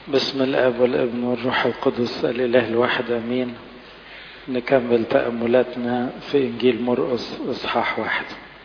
بسم الاب والابن والروح القدس الاله الواحد امين. نكمل تأملاتنا في انجيل مرقس اصحاح 1.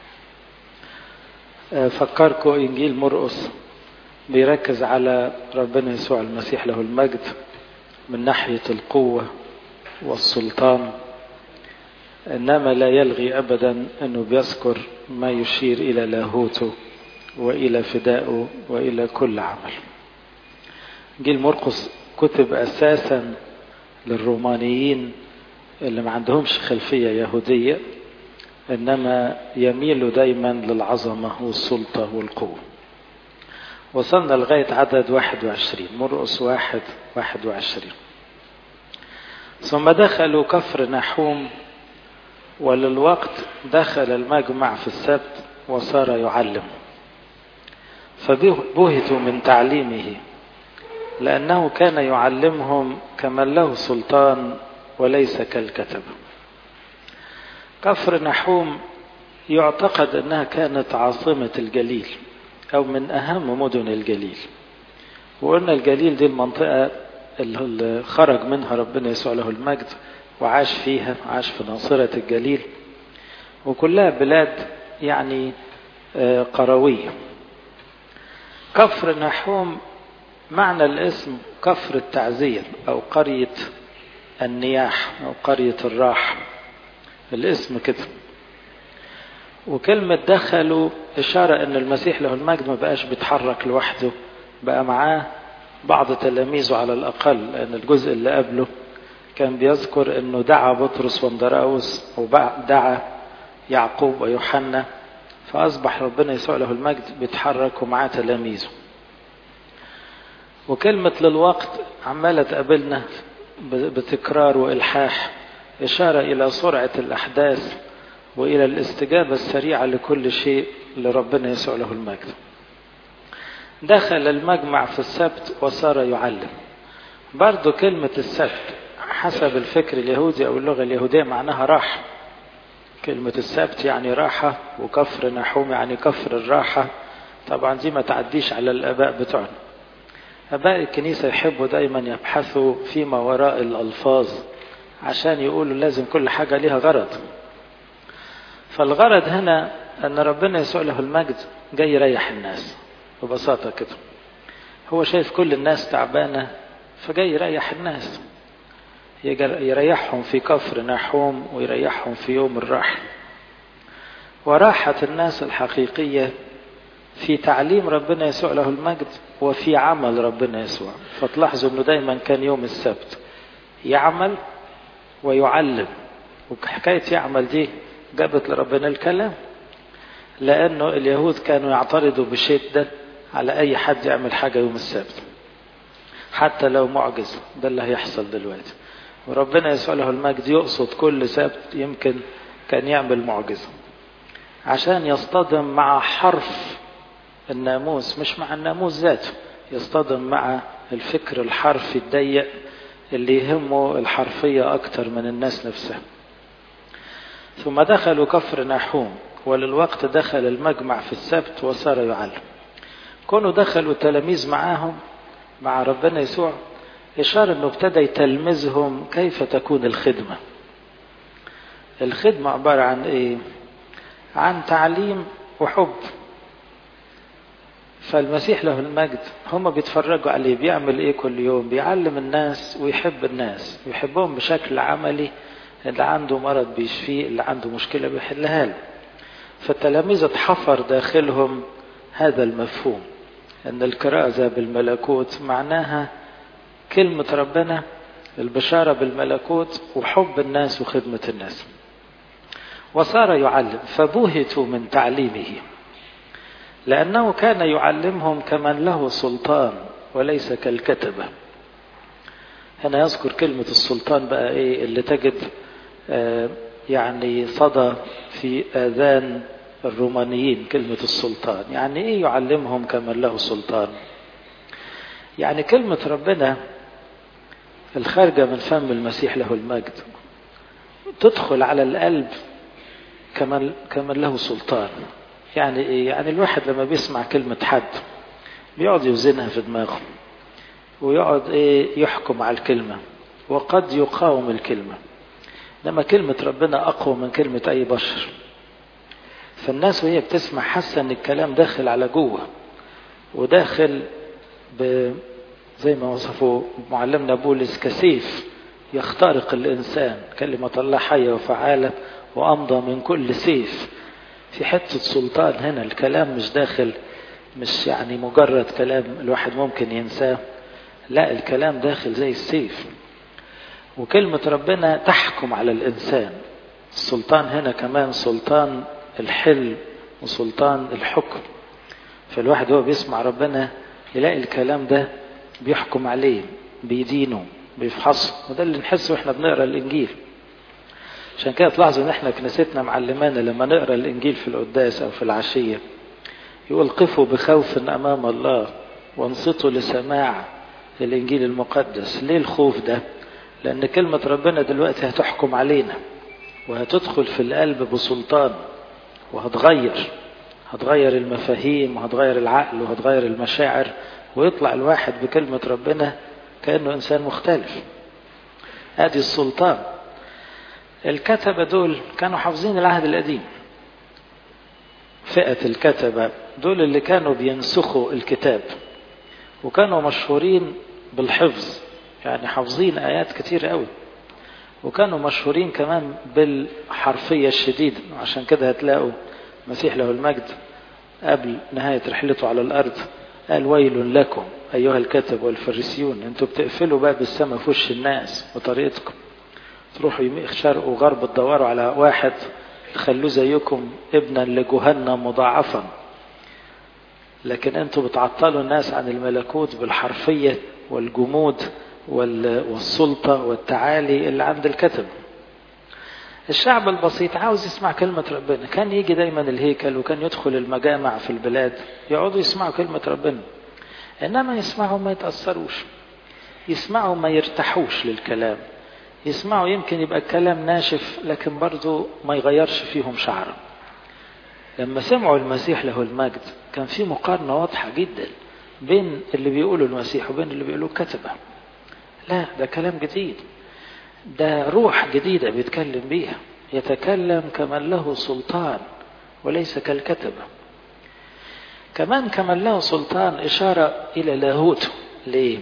فكركم انجيل مرقس بيركز على ربنا يسوع المسيح له المجد من ناحية القوة والسلطان، انما لا يلغي ابدا انه بيذكر ما يشير الى لاهوته والى فدائه والى كل عمل. انجيل مرقس كتب اساسا للرومانيين اللي ما عندهمش خلفية يهودية، انما يميلوا دايما للعظمة والسلطة والقوة. وصلنا لغاية عدد 21، مرقس 21. ثم دخلوا كفر نحوم، وللوقت دخل المجمع في السبت وصار يعلم، فبهتوا من تعليمه، لأنه كان يعلمهم كمن له سلطان وليس كالكتب. كفر نحوم يعتقد أنها كانت عاصمة الجليل أو من أهم مدن الجليل، وقلنا الجليل دي المنطقة اللي خرج منها ربنا يسوع له المجد وعاش فيها، عاش في ناصرة الجليل، وكلها بلاد يعني قروية. كفر نحوم معنى الاسم كفر التعزية أو قرية النياح أو قرية الراحة، الاسم كده. وكلمة دخلوا إشارة أن المسيح له المجد ما بقاش بيتحرك لوحده، بقى معاه بعض تلاميذه على الأقل، لأن الجزء اللي قبله كان بيذكر أنه دعا بطرس واندراوس ودعا يعقوب ويوحنا، فأصبح ربنا يسوع له المجد بيتحرك ومعاه تلاميذه. وكلمة للوقت عمالة تقابلنا بتكرار وإلحاح، إشارة إلى سرعة الأحداث وإلى الاستجابة السريعة لكل شيء لربنا يسوع له المجد. دخل المجمع في السبت وصار يعلم. برضو كلمة السبت حسب الفكر اليهودي أو اللغة اليهودية معناها راحة. كلمة السبت يعني راحة، وكفر نحوم يعني كفر الراحة. طبعا دي ما تعديش على الآباء بتوعنا. آباء الكنيسة يحبوا دايما يبحثوا فيما وراء الألفاظ عشان يقولوا لازم كل حاجة ليها غرض. فالغرض هنا أن ربنا يسوع له المجد جاي يريح الناس ببساطة كده. هو شايف كل الناس تعبانة فجاي يريح الناس، يريحهم في كفر نحوم ويريحهم في يوم الراحة. وراحة الناس الحقيقية في تعليم ربنا يسوع له المجد وفي عمل ربنا يسوع. فتلاحظوا أنه دايما كان يوم السبت يعمل ويعلم. وحكاية يعمل دي جابت لربنا الكلام، لأنه اليهود كانوا يعترضوا بشدة على أي حد يعمل حاجة يوم السبت حتى لو معجزة. ده اللي هيحصل دلوقتي. وربنا يسوع له المجد يقصد كل سبت يمكن كان يعمل معجزة عشان يصطدم مع حرف الناموس، مش مع الناموس ذاته، يصطدم مع الفكر الحرفي الضيق اللي يهمه الحرفية أكتر من الناس نفسها. ثم دخلوا كفر نحوم، وللوقت دخل المجمع في السبت وصار يعلم. كونوا دخلوا تلاميذ معاهم مع ربنا يسوع إشارة أنه ابتدى يتلمذهم كيف تكون الخدمة. الخدمة عبارة عن إيه؟ عن تعليم وحب. فالمسيح له المجد هم بيتفرجوا عليه بيعمل إيه كل يوم؟ بيعلم الناس ويحب الناس، ويحبهم بشكل عملي. اللي عنده مرض بيشفيه، اللي عنده مشكلة بيحلها له. فالتلاميذ اتحفر داخلهم هذا المفهوم أن الكرازة بالملكوت معناها كلمة ربنا، البشارة بالملكوت وحب الناس وخدمة الناس. وصار يعلم، فبهتوا من تعليمه، لأنه كان يعلمهم كمن له سلطان وليس كالكتبة. هنا يذكر كلمة السلطان بقى إيه اللي تجد يعني صدى في آذان الرومانيين. كلمة السلطان يعني إيه؟ يعلمهم كمن له سلطان. يعني كلمة ربنا الخارجة من فم المسيح له المجد تدخل على القلب كمن له سلطان. يعني إيه؟ يعني الواحد لما بيسمع كلمة حد بيقعد يوزنها في دماغه، ويقعد يحكم على الكلمة، وقد يقاوم الكلمة. لما كلمة ربنا أقوى من كلمة أي بشر، فالناس وهي بتسمع حاسة أن الكلام داخل على جوه، وداخل زي ما وصفه معلمنا بولس كسيف يخترق الإنسان. كلمة الله حية وفعالة وأمضى من كل سيف. في حتة سلطان هنا، الكلام مش داخل، مش يعني مجرد كلام الواحد ممكن ينساه، لا، الكلام داخل زي السيف. وكلمة ربنا تحكم على الإنسان. السلطان هنا كمان سلطان الحل وسلطان الحكم. فالواحد هو بيسمع ربنا يلاقي الكلام ده بيحكم عليه، بيدينه، بيفحصه. وده اللي نحسه واحنا بنقرأ الإنجيل. عشان كده تلاحظوا ان احنا كنيستنا معلمانا لما نقرأ الإنجيل في القداس أو في العشية يقول قفوا بخوف أمام الله وانصتوا لسماع الإنجيل المقدس. ليه الخوف ده؟ لأن كلمة ربنا دلوقتي هتحكم علينا، وهتدخل في القلب بسلطان، هتغير المفاهيم، وهتغير العقل، وهتغير المشاعر، ويطلع الواحد بكلمة ربنا كأنه إنسان مختلف. هذه السلطان. الكتبة دول كانوا حافظين العهد القديم. فئة الكتبة دول اللي كانوا بينسخوا الكتاب، وكانوا مشهورين بالحفظ، يعني حافظين آيات كتير قوي، وكانوا مشهورين كمان بالحرفية الشديدة. عشان كده هتلاقوا مسيح له المجد قبل نهاية رحلته على الأرض قال ويل لكم أيها الكتب والفريسيون، انتوا بتقفلوا باب السماء في وش الناس وطريقتكم، تروحوا يمين شرق وغرب تدوروا على واحد تخلوه زيكم ابنا لجهنم مضاعفا، لكن انتوا بتعطلوا الناس عن الملكوت بالحرفية والجمود والسلطة والتعالي اللي عند الكتب. الشعب البسيط عاوز يسمع كلمة ربنا، كان يجي دايما الهيكل، وكان يدخل المجامع في البلاد يقعدوا يسمعوا كلمة ربنا، إنما يسمعوا ما يتأثروش، يسمعوا ما يرتاحوش للكلام، يسمعوا يمكن يبقى الكلام ناشف لكن برضو ما يغيرش فيهم شعره. لما سمعوا المسيح له المجد كان في مقارنة واضحة جدا بين اللي بيقولوا المسيح وبين اللي بيقولوا الكتبة. لا، ده كلام جديد، ده روح جديدة بيتكلم بيها، يتكلم كمن له سلطان وليس كالكتبة. كمان كمن له سلطان إشارة إلى لاهوته. ليه؟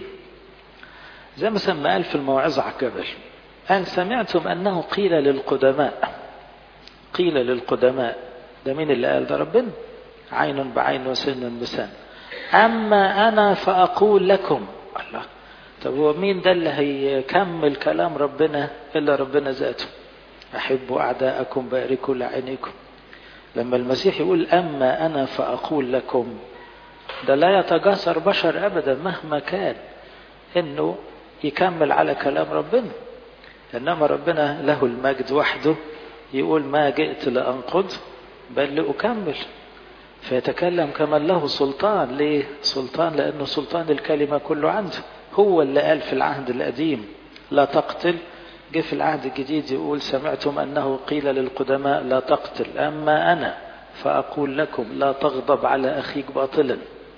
زي ما سمى قال في الموعظة على الجبل، قال سمعتم أنه قيل للقدماء. قيل للقدماء، ده مين اللي قال؟ ده ربنا، عين بعين وسن بسن. أما أنا فأقول لكم. الله، طب هو مين ده اللي هيكمل كلام ربنا إلا ربنا ذاته؟ أحبوا أعداءكم باركوا لعينيكم. لما المسيح يقول أما أنا فأقول لكم، ده لا يتجاسر بشر أبدا مهما كان إنه يكمل على كلام ربنا، إنما ربنا له المجد وحده يقول ما جئت لأنقض بل لأكمل. فيتكلم كمن له سلطان. ليه سلطان؟ لأنه سلطان الكلمة كله عنده. هو اللي قال في العهد القديم لا تقتل، جه في العهد الجديد يقول سمعتم أنه قيل للقدماء لا تقتل، أما أنا فأقول لكم لا تغضب على أخيك باطلا.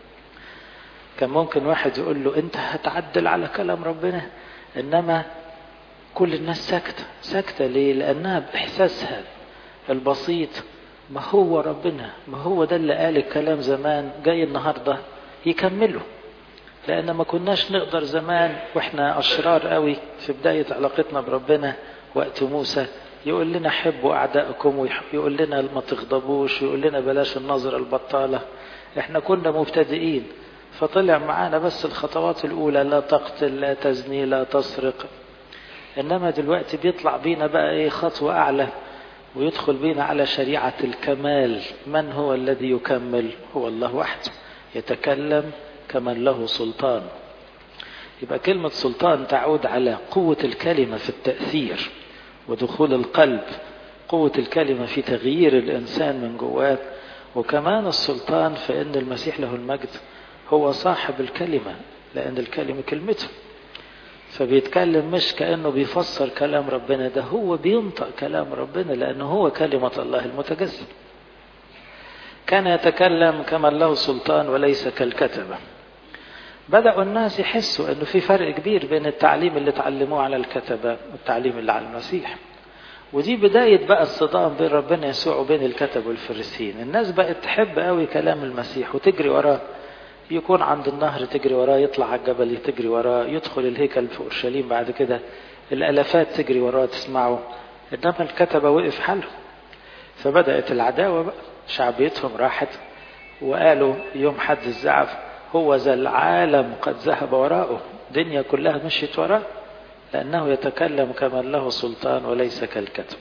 كان ممكن واحد يقول له أنت هتعدل على كلام ربنا، إنما كل الناس ساكتة. ليه؟ لأنها بإحساسها البسيط ما هو ربنا، ما هو ده اللي قال الكلام زمان جاي النهاردة يكمله. لأن ما كناش نقدر زمان وإحنا أشرار قوي في بداية علاقتنا بربنا وقت موسى يقول لنا حبوا أعدائكم، ويقول لنا ما تغضبوش، ويقول لنا بلاش النظرة البطالة. إحنا كنا مبتدئين، فطلع معانا بس الخطوات الأولى لا تقتل، لا تزني، لا تسرق. إنما دلوقتي بيطلع بينا بقى خطوة أعلى، ويدخل بينا على شريعة الكمال. من هو الذي يكمل؟ هو الله وحده، يتكلم كمن له سلطان. يبقى كلمة سلطان تعود على قوة الكلمة في التأثير ودخول القلب، قوة الكلمة في تغيير الإنسان من جواه. وكمان السلطان فإن المسيح له المجد هو صاحب الكلمة، لأن الكلمة كلمته، فبيتكلم مش كأنه بيفسر كلام ربنا، ده هو بينطق كلام ربنا لأنه هو كلمة الله المتجسد. كان يتكلم كمن له سلطان وليس كالكتبة. بدأوا الناس يحسوا أنه في فرق كبير بين التعليم اللي تعلموه على الكتبة والتعليم اللي على المسيح. ودي بداية بقى الصدام بين ربنا يسوع وبين الكتب والفريسيين. الناس بقت تحب قوي كلام المسيح وتجري وراه، يكون عند النهر تجري وراه، يطلع على الجبل تجري وراه، يدخل الهيكل في أورشليم بعد كده الألفات تجري وراه تسمعه. إنما الكتبة وقف حالهم، فبدأت العداوة بقى، شعبيتهم راحت وقالوا يوم حد الزعف هو ذا العالم قد ذهب وراءه، الدنيا كلها مشيت وراءه لأنه يتكلم كمن له سلطان وليس كالكتب.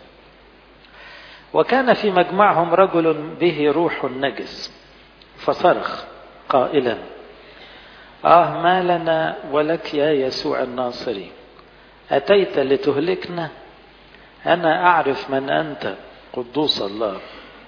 وكان في مجمعهم رجل به روح نجس فصرخ قائلا ما لنا ولك يا يسوع الناصري، أتيت لتهلكنا؟ أنا أعرف من أنت، قدوس الله.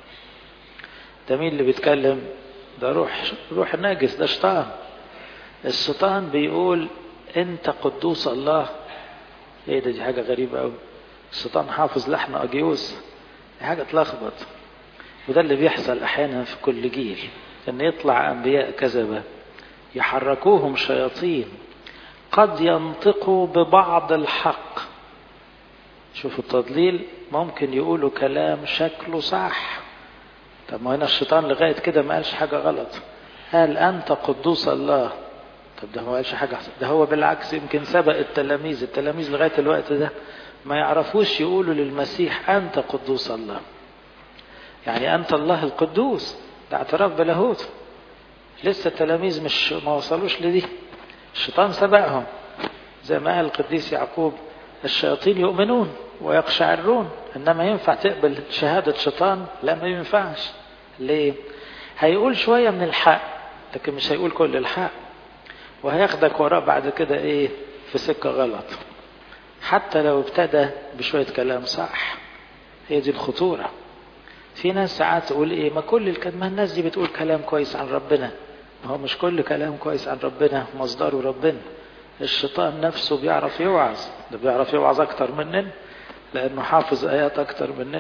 ده مين اللي بيتكلم؟ ده روح نجس، ده شيطان. الشيطان بيقول أنت قدوس الله. ايه ده؟ دي حاجة غريبة قوي. الشيطان حافظ لحن أجيوس، دي حاجة تلخبط. وده اللي بيحصل أحيانا في كل جيل، أن يطلع أنبياء كذبة يحركوهم شياطين قد ينطقوا ببعض الحق. شوفوا التضليل، ممكن يقولوا كلام شكله صح. طب ما هنا الشيطان لغاية كده ما قالش حاجة غلط، قال أنت قدوس الله. طب ده ما قالش حاجة، ده هو بالعكس يمكن سبق التلاميذ لغاية الوقت ده ما يعرفوش يقولوا للمسيح أنت قدوس الله، يعني أنت الله القدوس، ده اعتراف بلاهوت. لسه التلاميذ ما وصلوش لدي، الشيطان سبقهم. زي ما قال القديس يعقوب الشياطين يؤمنون ويقشعرون، إنما ينفع تقبل شهادة شيطان؟ لا، ما ينفعش. ليه؟ هيقول شوية من الحق لكن مش هيقول كل الحق، وهياخدك وراه بعد كده ايه في سكة غلط، حتى لو ابتدى بشوية كلام صح. هي دي الخطورة. في ناس ساعات تقول ايه، ما كل ما الناس دي بتقول كلام كويس عن ربنا. ما هو مش كل كلام كويس عن ربنا مصدره ربنا. الشيطان نفسه بيعرف يوعظ، ده بيعرف يوعظ اكتر مننا لانه حافظ ايات اكتر مننا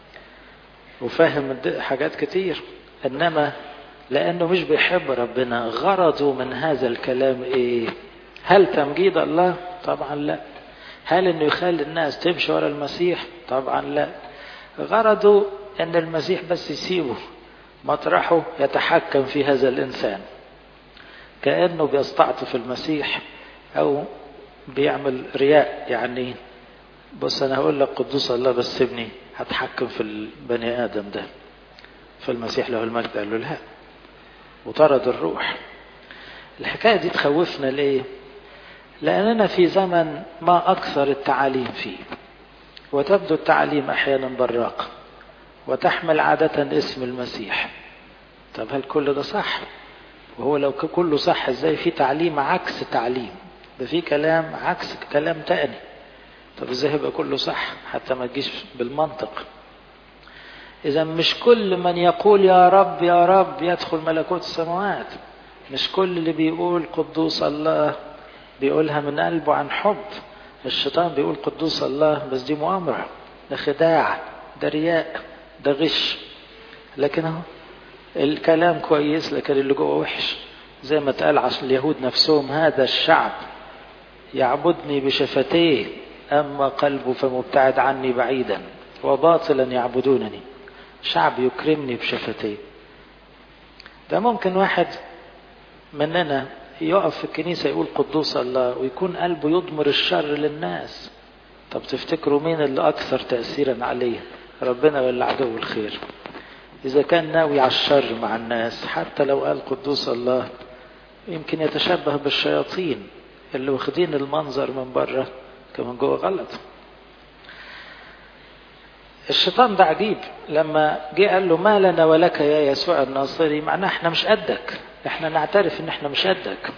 وفاهم حاجات كتير. انما لأنه مش بيحب ربنا، غرضه من هذا الكلام إيه؟ هل تمجيد الله؟ طبعا لا. هل إنه يخلي الناس تمشي ورا المسيح؟ طبعا لا. غرضه إن المسيح بس يسيبه مطرحه يتحكم في هذا الإنسان، كأنه بيستعطف المسيح أو بيعمل رياء. يعني بص أنا هقول لك قدوس الله بس سيبني هتحكم في البني آدم ده. فالمسيح له المجد قال له لا، وطرد الروح. الحكاية دي تخوفنا ليه؟ لأننا في زمن ما أكثر التعاليم فيه، وتبدو التعاليم أحيانا براقة وتحمل عادة اسم المسيح. طب هل كل ده صح؟ وهو لو كله صح ازاي في تعليم عكس تعليم؟ ده في كلام عكس كلام تاني. طب ازاي يبقى كله صح؟ حتى ما تجيش بالمنطق. إذا مش كل من يقول يا رب يا رب يدخل ملكوت السماوات. مش كل اللي بيقول قدوس الله بيقولها من قلبه عن حب. الشيطان بيقول قدوس الله بس دي مؤامرة، ده خداع، ده رياء، ده غش. لكن هو الكلام كويس لكن اللي جوه وحش. زي ما اتقال عشان اليهود نفسهم هذا الشعب يعبدني بشفتيه أما قلبه فمبتعد عني بعيدا وباطلا يعبدونني. شعب يكرمني بشفتيه. ده ممكن واحد مننا يقف في الكنيسة يقول قدوس الله ويكون قلبه يضمر الشر للناس. طب تفتكروا مين اللي أكثر تأثيرا عليه، ربنا ولا عدو الخير؟ إذا كان ناوي على الشر مع الناس حتى لو قال قدوس الله يمكن يتشبه بالشياطين اللي واخدين المنظر من بره كمان جوه غلط. الشيطان ده عجيب، لما جه قال له ما لنا ولك يا يسوع الناصري، معناه احنا مش قدك، احنا نعترف ان احنا مش قدك.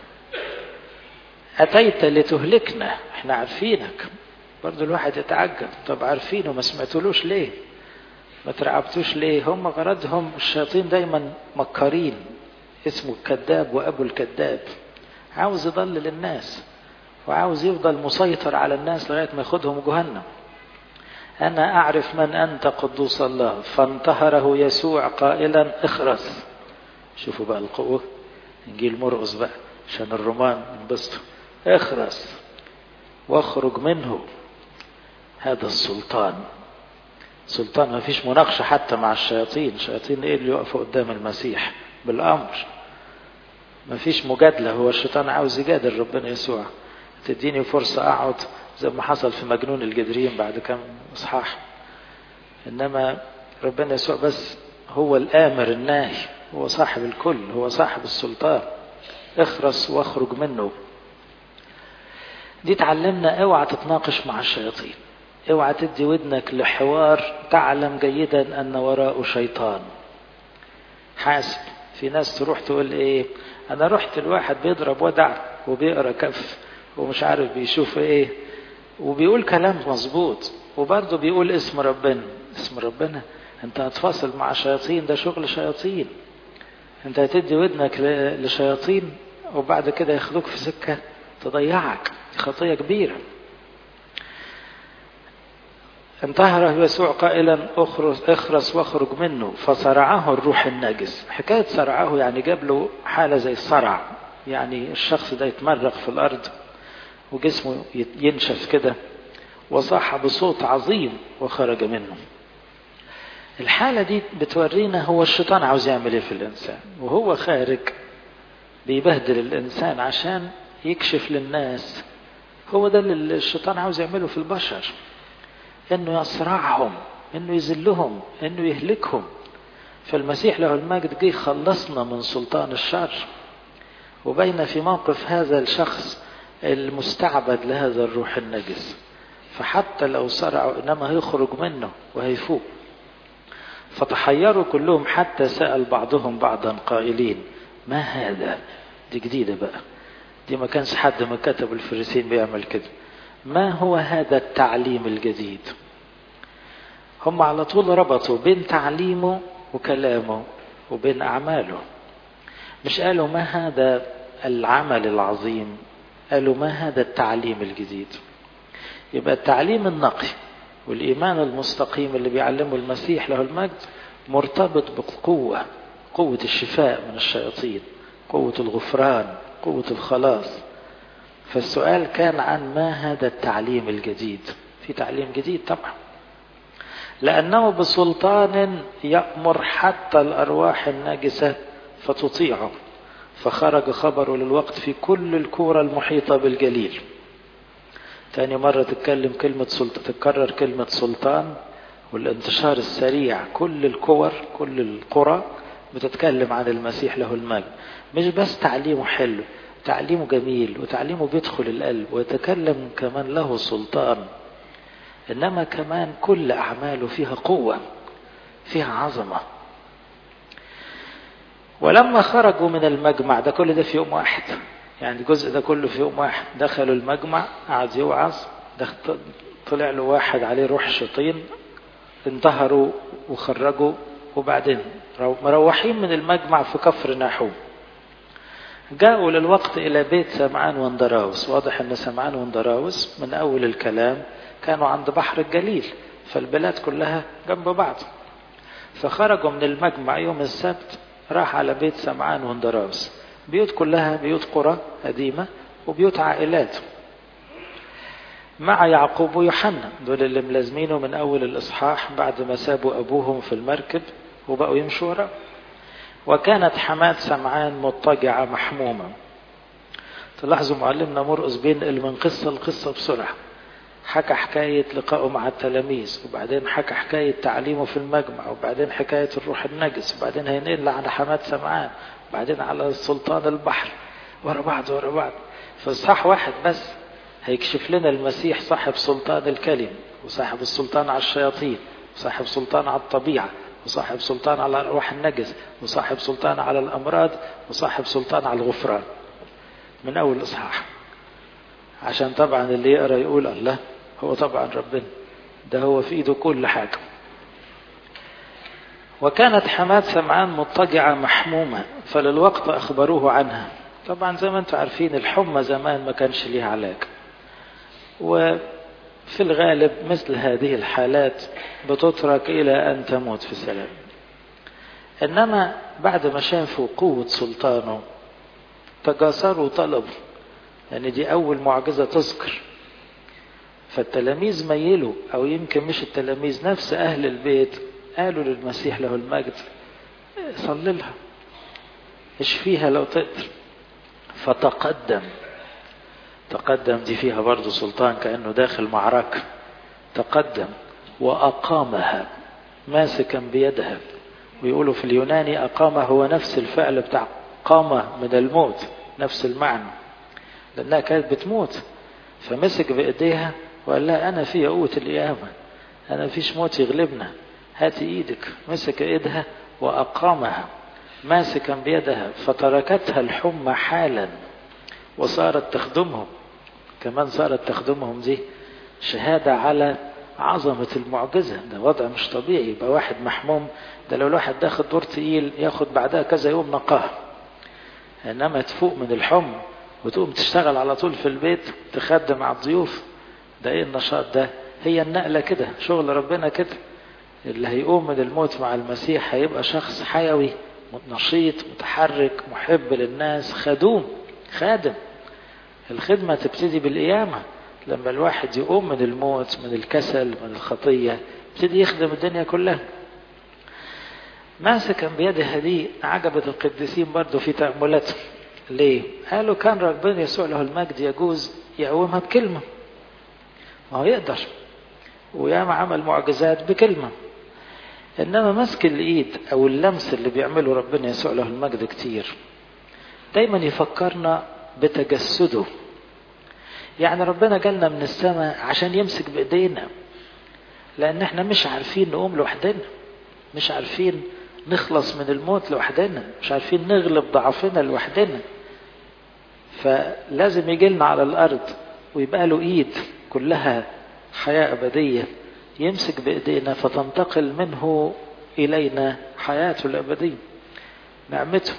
أتيت لتهلكنا، احنا عارفينك. برضو الواحد يتعجب، طب عارفينه ما سمعتلوش ليه؟ ما ترعبتوش ليه؟ هم غرضهم الشياطين دايما مكارين، اسمه الكذاب وأبو الكذاب. عاوز يضلل الناس وعاوز يفضل مسيطر على الناس لغاية ما ياخدهم جهنم. أنا أعرف من أنت قدوس الله. فانتهره يسوع قائلا اخرس. شوفوا بقى القوة، إنجيل مرقس بقى. عشان الرومان ينبسطوا. اخرس واخرج منه. هذا السلطان، سلطان ما فيش مناقشة حتى مع الشياطين. الشياطين ايه اللي يقفوا قدام المسيح؟ بالامر، ما فيش مجادلة. هو الشيطان عاوز يجادل ربنا يسوع، تديني فرصة اقعد زي ما حصل في مجنون الجدرين بعد كم اصحاح. انما ربنا يسوع بس هو الامر الناهي، هو صاحب الكل، هو صاحب السلطان. اخرس واخرج منه. دي تعلمنا اوعى تتناقش مع الشياطين، اوعى تدي ودنك لحوار تعلم جيدا ان وراءه شيطان. حاسب. في ناس تروح تقول ايه، انا رحت الواحد بيضرب ودع وبيقرا كف ومش عارف بيشوف ايه وبيقول كلام مظبوط وبرضه بيقول اسم ربنا. اسم ربنا؟ انت هتفاصل مع شياطين؟ ده شغل شياطين. انت هتدي ودنك لشياطين وبعد كده ياخدوك في سكة تضيعك. دي خطية كبيرة. انتهر يسوع قائلا اخرس واخرج منه، فصرعه الروح النجس. حكاية صرعه يعني جاب له حالة زي الصرع، يعني الشخص ده يتمرغ في الأرض وجسمه ينشف كده، وصاح بصوت عظيم وخرج منه. الحالة دي بتورينا هو الشيطان عاوز يعمل ايه في الإنسان، وهو خارج بيبهدل الإنسان عشان يكشف للناس. هو ده اللي الشيطان عاوز يعمله في البشر، انه يصرعهم، انه يذلهم، انه يهلكهم. فالمسيح له المجد جه خلصنا من سلطان الشر، وبين في موقف هذا الشخص المستعبد لهذا الروح النجس. فحتى لو صرعوا انما هيخرج منه وهيفوق. فتحيروا كلهم حتى سأل بعضهم بعضا قائلين ما هذا؟ دي جديدة بقى، دي ما كانش حد من كتب الفريسين بيعمل كده. ما هو هذا التعليم الجديد؟ هم على طول ربطوا بين تعليمه وكلامه وبين أعماله. مش قالوا ما هذا العمل العظيم، قالوا ما هذا التعليم الجديد. يبقى التعليم النقي والإيمان المستقيم اللي بيعلمه المسيح له المجد مرتبط بقوة، قوة الشفاء من الشياطين، قوة الغفران، قوة الخلاص. فالسؤال كان عن ما هذا التعليم الجديد. في تعليم جديد طبعا، لأنه بسلطان يأمر حتى الأرواح الناجسة فتطيعه. فخرج خبره للوقت في كل الكورة المحيطة بالجليل. تاني مرة تتكرر كلمة سلطان، والانتشار السريع. كل الكور، كل القرى بتتكلم عن المسيح له المجد. مش بس تعليمه حلو، تعليمه جميل، وتعليمه بيدخل القلب ويتكلم كمان له سلطان، إنما كمان كل أعماله فيها قوة، فيها عظمة. ولما خرجوا من المجمع، ده كل ده في يوم واحد، يعني الجزء ده كله في يوم واحد. دخلوا المجمع، قعد يوعظ، طلع له واحد عليه روح شيطين، انتهروا وخرجوا، وبعدين مروحين من المجمع في كفر ناحوم. جاءوا للوقت إلى بيت سمعان واندراوس. واضح أن سمعان واندراوس من أول الكلام كانوا عند بحر الجليل، فالبلاد كلها جنب بعض. فخرجوا من المجمع يوم السبت، راح على بيت سمعان واندراوس. بيوت كلها بيوت قرى قديمة وبيوت عائلات، مع يعقوب ويوحنا، دول اللي ملازمينه من أول الإصحاح بعد ما سابوا أبوهم في المركب وبقوا يمشوا ورا. وكانت حماة سمعان مضطجعة محمومة. تلاحظوا معلمنا مرقس بينقل من قصة لقصة بسرعة. حكى حكاية لقائه مع التلاميذ، وبعدين حكى حكاية تعليمه في المجمع، وبعدين حكاية الروح النجس، وبعدين هينقل على حماة سمعان، وبعدين على سلطان البحر، ورا بعض ورا بعض. في إصحاح واحد بس هيكشف لنا المسيح صاحب سلطان الكلمة، وصاحب السلطان على الشياطين، وصاحب سلطان على الطبيعة، وصاحب سلطان على الروح النجس، وصاحب سلطان على الأمراض، وصاحب سلطان على الغفران، من أول إصحاح. عشان طبعا اللي يقرأ يقول الله، هو طبعا ربنا ده هو في إيده كل حاجة. وكانت حماة سمعان مضطجعة محمومة، فللوقت أخبروه عنها. طبعا زي ما انتم عارفين الحمى زمان ما كانش ليها علاج، وفي الغالب مثل هذه الحالات بتترك إلى أن تموت في سلام. إنما بعد ما شافوا قوة سلطانه تجاسروا وطلبوا، يعني دي أول معجزة تذكر. فالتلاميذ ميلوا، أو يمكن مش التلاميذ، نفس أهل البيت قالوا للمسيح له المجد صلي لها، اشفيها لو تقدر. فتقدم. تقدم دي فيها برضو سلطان، كأنه داخل معركة. تقدم وأقامها ماسكا بيدها. ويقولوا في اليوناني أقامة هو نفس الفعل بتاع قامة من الموت، نفس المعنى، لأنها كانت بتموت. فمسك بإيديها وقال لها أنا في قوة القيامة، أنا فيش موت يغلبنا، هاتي إيدك. مسك إيدها وأقامها ماسكا بيدها، فتركتها الحمى حالا وصارت تخدمهم. كمان صارت تخدمهم، دي شهادة على عظمة المعجزة. ده وضع مش طبيعي، يبقى واحد محموم، ده لو الواحد داخل دور تقيل ياخد بعدها كذا يوم نقاه، انما تفوق من الحمى وتقوم تشتغل على طول في البيت تخدم على الضيوف. ده ايه النشاط ده؟ هي النقلة كده، شغل ربنا كده. اللي هيقوم من الموت مع المسيح هيبقى شخص حيوي نشيط متحرك محب للناس خادم. الخدمة تبتدي بالقيامة. لما الواحد يقوم من الموت، من الكسل، من الخطية، يبتدي يخدم الدنيا كلها. ماسكا بيدها دي عجبت القديسين برضو في تأملاتهم. ليه؟ قالوا كان ربنا يسوع له المجد يجوز يقومها بكلمة، ما هو يقدر، وياما عمل معجزات بكلمة. إنما مسك الإيد أو اللمس اللي بيعمله ربنا يسوع له المجد كتير دايما يفكرنا بتجسده. يعني ربنا جالنا من السماء عشان يمسك بإيدينا، لأن احنا مش عارفين نقوم لوحدنا، مش عارفين نخلص من الموت لوحدنا، مش عارفين نغلب ضعفنا لوحدنا. فلازم يجيلنا على الأرض ويبقى له إيد كلها حياة أبدية يمسك بإيدينا، فتنتقل منه إلينا حياته الأبدية، نعمته.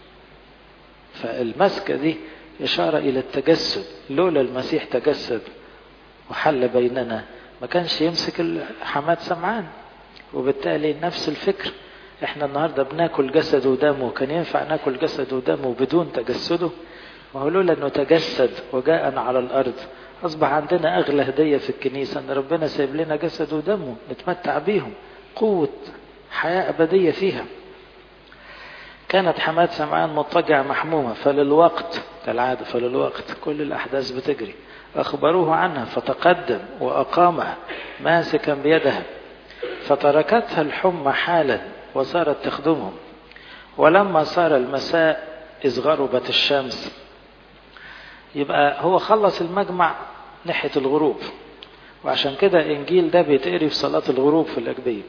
فالمسكة دي إشارة إلى التجسد. لولا المسيح تجسد وحل بيننا ما كانش يمسك حماد سمعان. وبالتالي نفس الفكر، احنا النهاردة بناكل جسد ودمه، كان ينفع ناكل جسد ودمه بدون تجسده؟ ما هو لولا انه تجسد وجاءنا على الارض اصبح عندنا اغلى هدية في الكنيسة، ان ربنا سايب لنا جسد ودمه نتمتع بيهم، قوة حياة ابدية فيها. كانت حماد سمعان مضطجعة محمومة، فللوقت كالعادة، فللوقت كل الأحداث بتجري، أخبروه عنها فتقدم وأقامها ماسكا بيدها، فتركتها الحمى حالا وصارت تخدمهم. ولما صار المساء إذ غربت الشمس، يبقى هو خلص المجمع ناحية الغروب، وعشان كده إنجيل ده بيتقري في صلاة الغروب في الأجبية،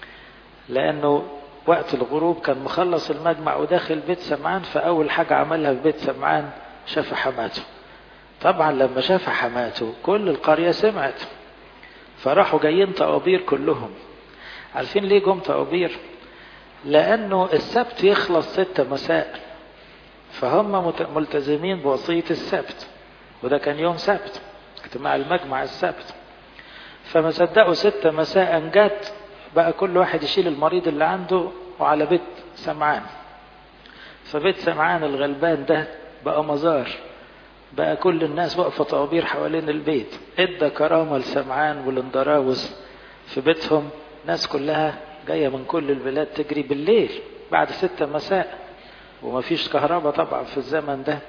لأنه وقت الغروب كان مخلص المجمع وداخل بيت سمعان. فأول حاجة عملها في بيت سمعان شاف حماته. طبعا لما شاف حماته كل القرية سمعت، فراحوا جايين طوابير كلهم. عارفين ليه جم طوابير؟ لأنه السبت يخلص 6 مساء، فهم ملتزمين بوصية السبت، وده كان يوم سبت، اجتماع المجمع السبت. فما صدقوا 6 مساء جت، بقى كل واحد يشيل المريض اللي عنده وعلى بيت سمعان. فبيت سمعان الغلبان ده بقى مزار، بقى كل الناس واقفة طوابير حوالين البيت. ادى كرامة لسمعان والاندراوس في بيتهم، ناس كلها جاية من كل البلاد تجري بالليل بعد 6 مساء، ومفيش كهرباء طبعا في الزمن ده.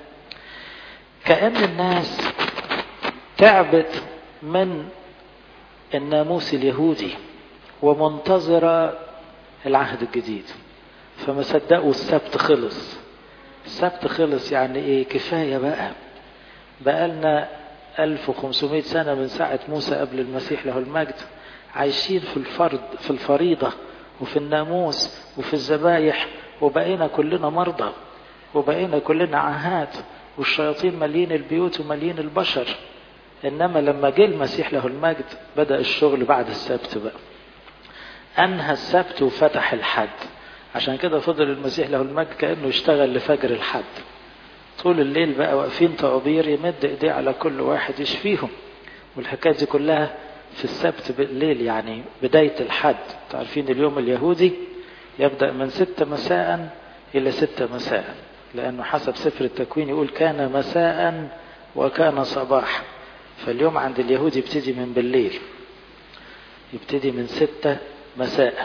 كأن الناس تعبت من الناموس اليهودي ومنتظرة العهد الجديد، فما صدقوا السبت خلص. السبت خلص يعني ايه؟ كفاية بقى لنا 1500 سنة من ساعة موسى قبل المسيح له المجد عايشين في الفريضة وفي الناموس وفي الذبايح، وبقينا كلنا مرضى وبقينا كلنا عاهات، والشياطين مليين البيوت ومليين البشر. إنما لما جه المسيح له المجد بدأ الشغل بعد السبت بقى، أنهى السبت وفتح الحد. عشان كده فضل المسيح له المجد كأنه يشتغل لفجر الحد، طول الليل بقى واقفين طوابير يمد ايديه على كل واحد يشفيهم. والحكاية دي كلها في السبت بالليل، يعني بداية الحد. تعرفين اليوم اليهودي يبدأ من 6 مساء إلى 6 مساء، لأنه حسب سفر التكوين يقول كان مساء وكان صباح. فاليوم عند اليهود يبتدي من بالليل، يبتدي من 6 مساء،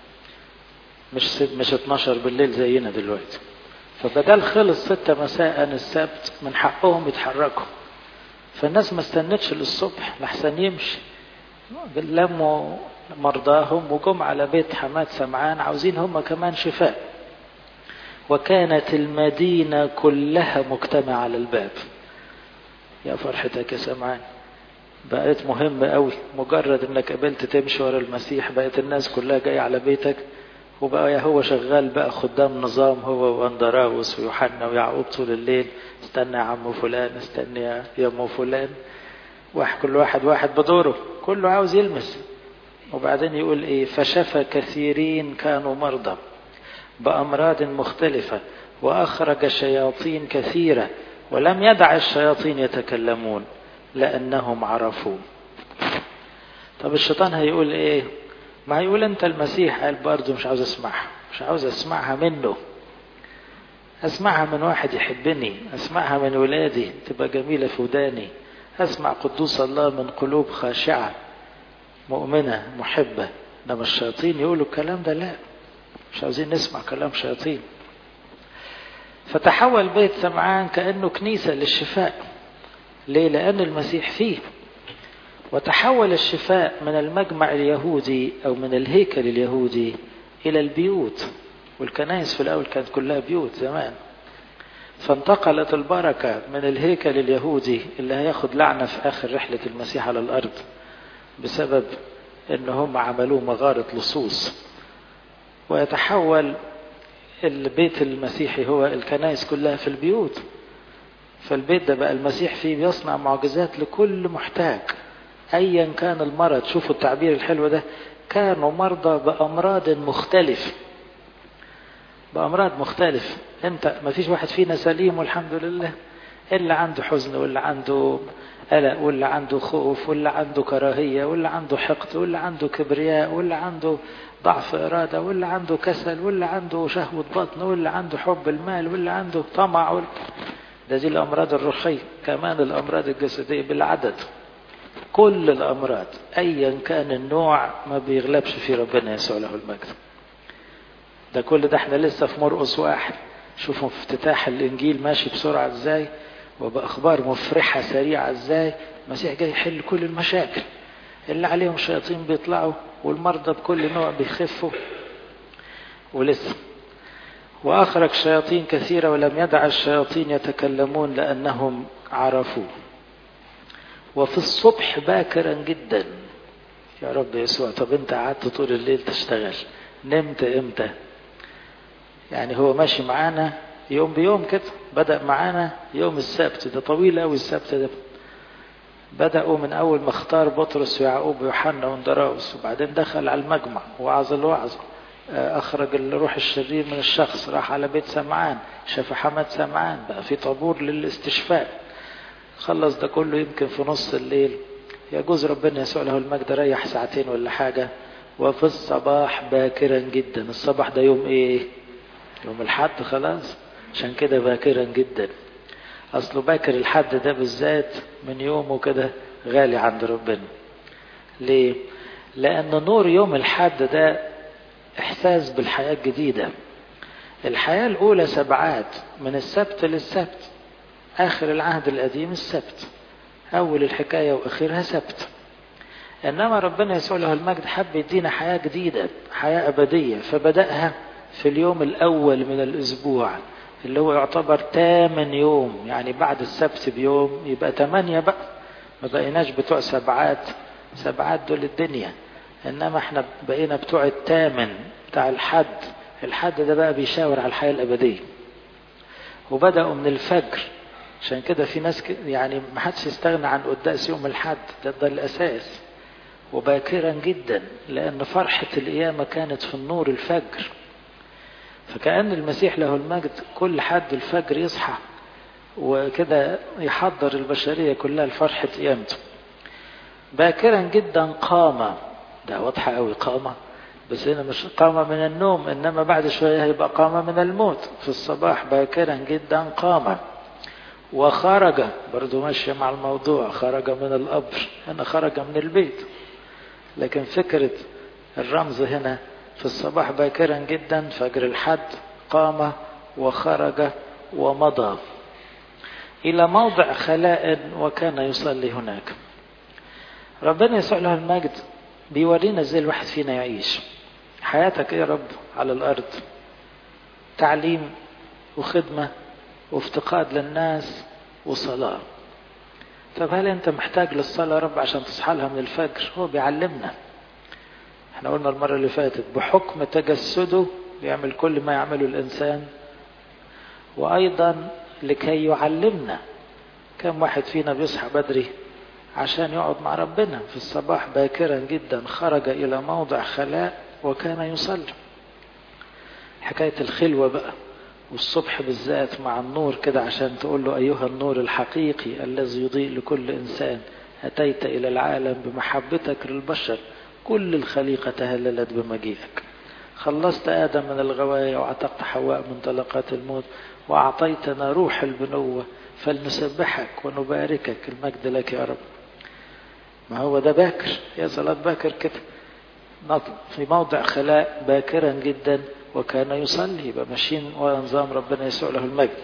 مش 12 بالليل زينا دلوقتي. فبدل خلص 6 مساء السبت من حقهم يتحركوا. فالناس ما استنتش للصبح لحسن يمشي، لموا مرضاهم وجم على بيت حماد سمعان عاوزين هم كمان شفاء. وكانت المدينة كلها مجتمعة على الباب. يا فرحتك يا سمعان، بقيت مهم قوي، مجرد انك قبلت تمشي ورا المسيح بقيت الناس كلها جاية على بيتك. وبقى هو شغال بقى خدام نظام، هو واندراوس ويوحنا ويعقوب طول الليل، استنى يا عم فلان، استنى يا ام فلان، كل واحد بدوره، كله عاوز يلمس. وبعدين يقول ايه؟ فشفى كثيرين كانوا مرضى بأمراض مختلفة وأخرج شياطين كثيرة ولم يدع الشياطين يتكلمون لأنهم عرفوا. طب الشيطان هيقول ايه؟ ما هيقول انت المسيح. قال برضه مش عاوز اسمعها، مش عاوز اسمعها منه، اسمعها من واحد يحبني، اسمعها من ولادي تبقى جميلة في وداني، اسمع قدوس الله من قلوب خاشعة مؤمنة محبة. انما الشياطين يقولوا الكلام ده لا، مش عاوزين نسمع كلام شياطين. فتحول بيت سمعان كأنه كنيسة للشفاء. ليه؟ لأن المسيح فيه. وتحول الشفاء من المجمع اليهودي أو من الهيكل اليهودي إلى البيوت، والكنائس في الأول كانت كلها بيوت زمان. فانتقلت البركة من الهيكل اليهودي اللي هياخد لعنة في آخر رحلة المسيح على الأرض بسبب إنهم عملوه مغارة لصوص، ويتحول البيت المسيحي هو الكنائس كلها في البيوت. فالبيت ده بقى المسيح فيه بيصنع معجزات لكل محتاج أيا كان المرض. شوفوا التعبير الحلو ده، كانوا مرضى بأمراض مختلف، بأمراض مختلف. انت ما فيش واحد فينا سليم والحمد لله، اللي عنده حزن واللي عنده قلق واللي عنده خوف واللي عنده كراهية واللي عنده حقد واللي عنده كبرياء واللي عنده ضعف إرادة واللي عنده كسل واللي عنده شهوة بطن واللي عنده حب المال واللي عنده طمع ده دي الأمراض الروحية. كمان الأمراض الجسدية بالعدد. كل الأمراض أيا كان النوع ما بيغلبش في ربنا يسوع له المجد. ده كل ده احنا لسه في مرقس 1. شوفوا افتتاح الإنجيل ماشي بسرعة ازاي وبأخبار مفرحة سريعة ازاي. المسيح جاي يحل كل المشاكل، اللي عليهم شياطين بيطلعوا والمرضى بكل نوع بيخفوا. ولسه وأخرج شياطين كثيرة ولم يدع الشياطين يتكلمون لأنهم عرفوا. وفي الصبح باكرا جدا. يا رب يسوع، طب انت قعدت طول الليل تشتغل، نمت امتى؟ يعني هو ماشي معانا يوم بيوم كده. بدأ معانا يوم السبت، ده طويل قوي السبت ده. بدأوا من أول ما اختار بطرس ويعقوب ويوحنا واندراوس، وبعدين دخل على المجمع وعظ الوعظ، أخرج الروح الشرير من الشخص، راح على بيت سمعان، شاف حماد سمعان، بقى في طابور للاستشفاء. خلص ده كله يمكن في نص الليل. يجوز ربنا يسوع له المجد ريح ساعتين ولا حاجة. وفي الصباح باكرا جدا. الصباح ده يوم ايه؟ يوم الحد خلاص، عشان كده باكرا جدا. اصله باكر الحد ده بالذات من يومه كده غالي عند ربنا. ليه؟ لان نور يوم الحد ده احساس بالحياة الجديدة. الحياة الاولى سبعات من السبت للسبت، اخر العهد القديم السبت، اول الحكاية واخرها سبت. انما ربنا يسوع له المجد حب يدينا حياة جديدة، حياة ابدية، فبدأها في اليوم الاول من الاسبوع اللي هو يعتبر 8 يوم، يعني بعد السبت بيوم يبقى 8 بقى. ما بقيناش بتوع سبعات دول الدنيا، انما احنا بقينا بتوع الثامن بتاع الحد. الحد ده بقى بيشاور على الحياة الابدية. وبدأوا من الفجر، عشان كده في ناس يعني ما حدش يستغنى عن قداس يوم الحد ده الاساس. وباكرا جدا لان فرحة القيامة كانت في النور الفجر. فكأن المسيح له المجد كل حد الفجر يصحى وكده يحضر البشرية كلها لفرحة قيامته. باكرا جدا قام. ده واضحة قوي قامة. بس هنا مش قام من النوم، إنما بعد شوية هيبقى قام من الموت. في الصباح باكرا جدا قام وخرج، برضو ماشية مع الموضوع، خرج من القبر، هنا خرج من البيت. لكن فكرة الرمز هنا في الصباح باكرا جدا فجر الحد قام وخرج ومضى إلى موضع خلاء وكان يصلي هناك. ربنا يسوع له المجد بيورينا ازاي الواحد فينا يعيش. حياتك ايه يا رب على الارض؟ تعليم وخدمة وافتقاد للناس وصلاة. طب هل انت محتاج للصلاة يا رب عشان تصحى لها من الفجر؟ هو بيعلمنا. احنا قلنا المرة اللي فاتت بحكم تجسده بيعمل كل ما يعمله الانسان، وايضا لكي يعلمنا. كم واحد فينا بيصحى بدري عشان يقعد مع ربنا؟ في الصباح باكرا جدا خرج إلى موضع خلاء وكان يصلي. حكاية الخلوة بقى والصبح بالذات مع النور كده، عشان تقول له أيها النور الحقيقي الذي يضيء لكل إنسان، أتيت إلى العالم بمحبتك للبشر، كل الخليقة تهللت بمجيئك. خلصت آدم من الغواية وعتقت حواء من طلقات الموت، وأعطيتنا روح البنوة، فلنسبحك ونباركك. المجد لك يا رب. ما هو ده باكر، يا صلاة باكر كده، في موضع خلاء باكرا جدا وكان يصلي. يبقى ماشيين ونظام ربنا يسوع له المجد.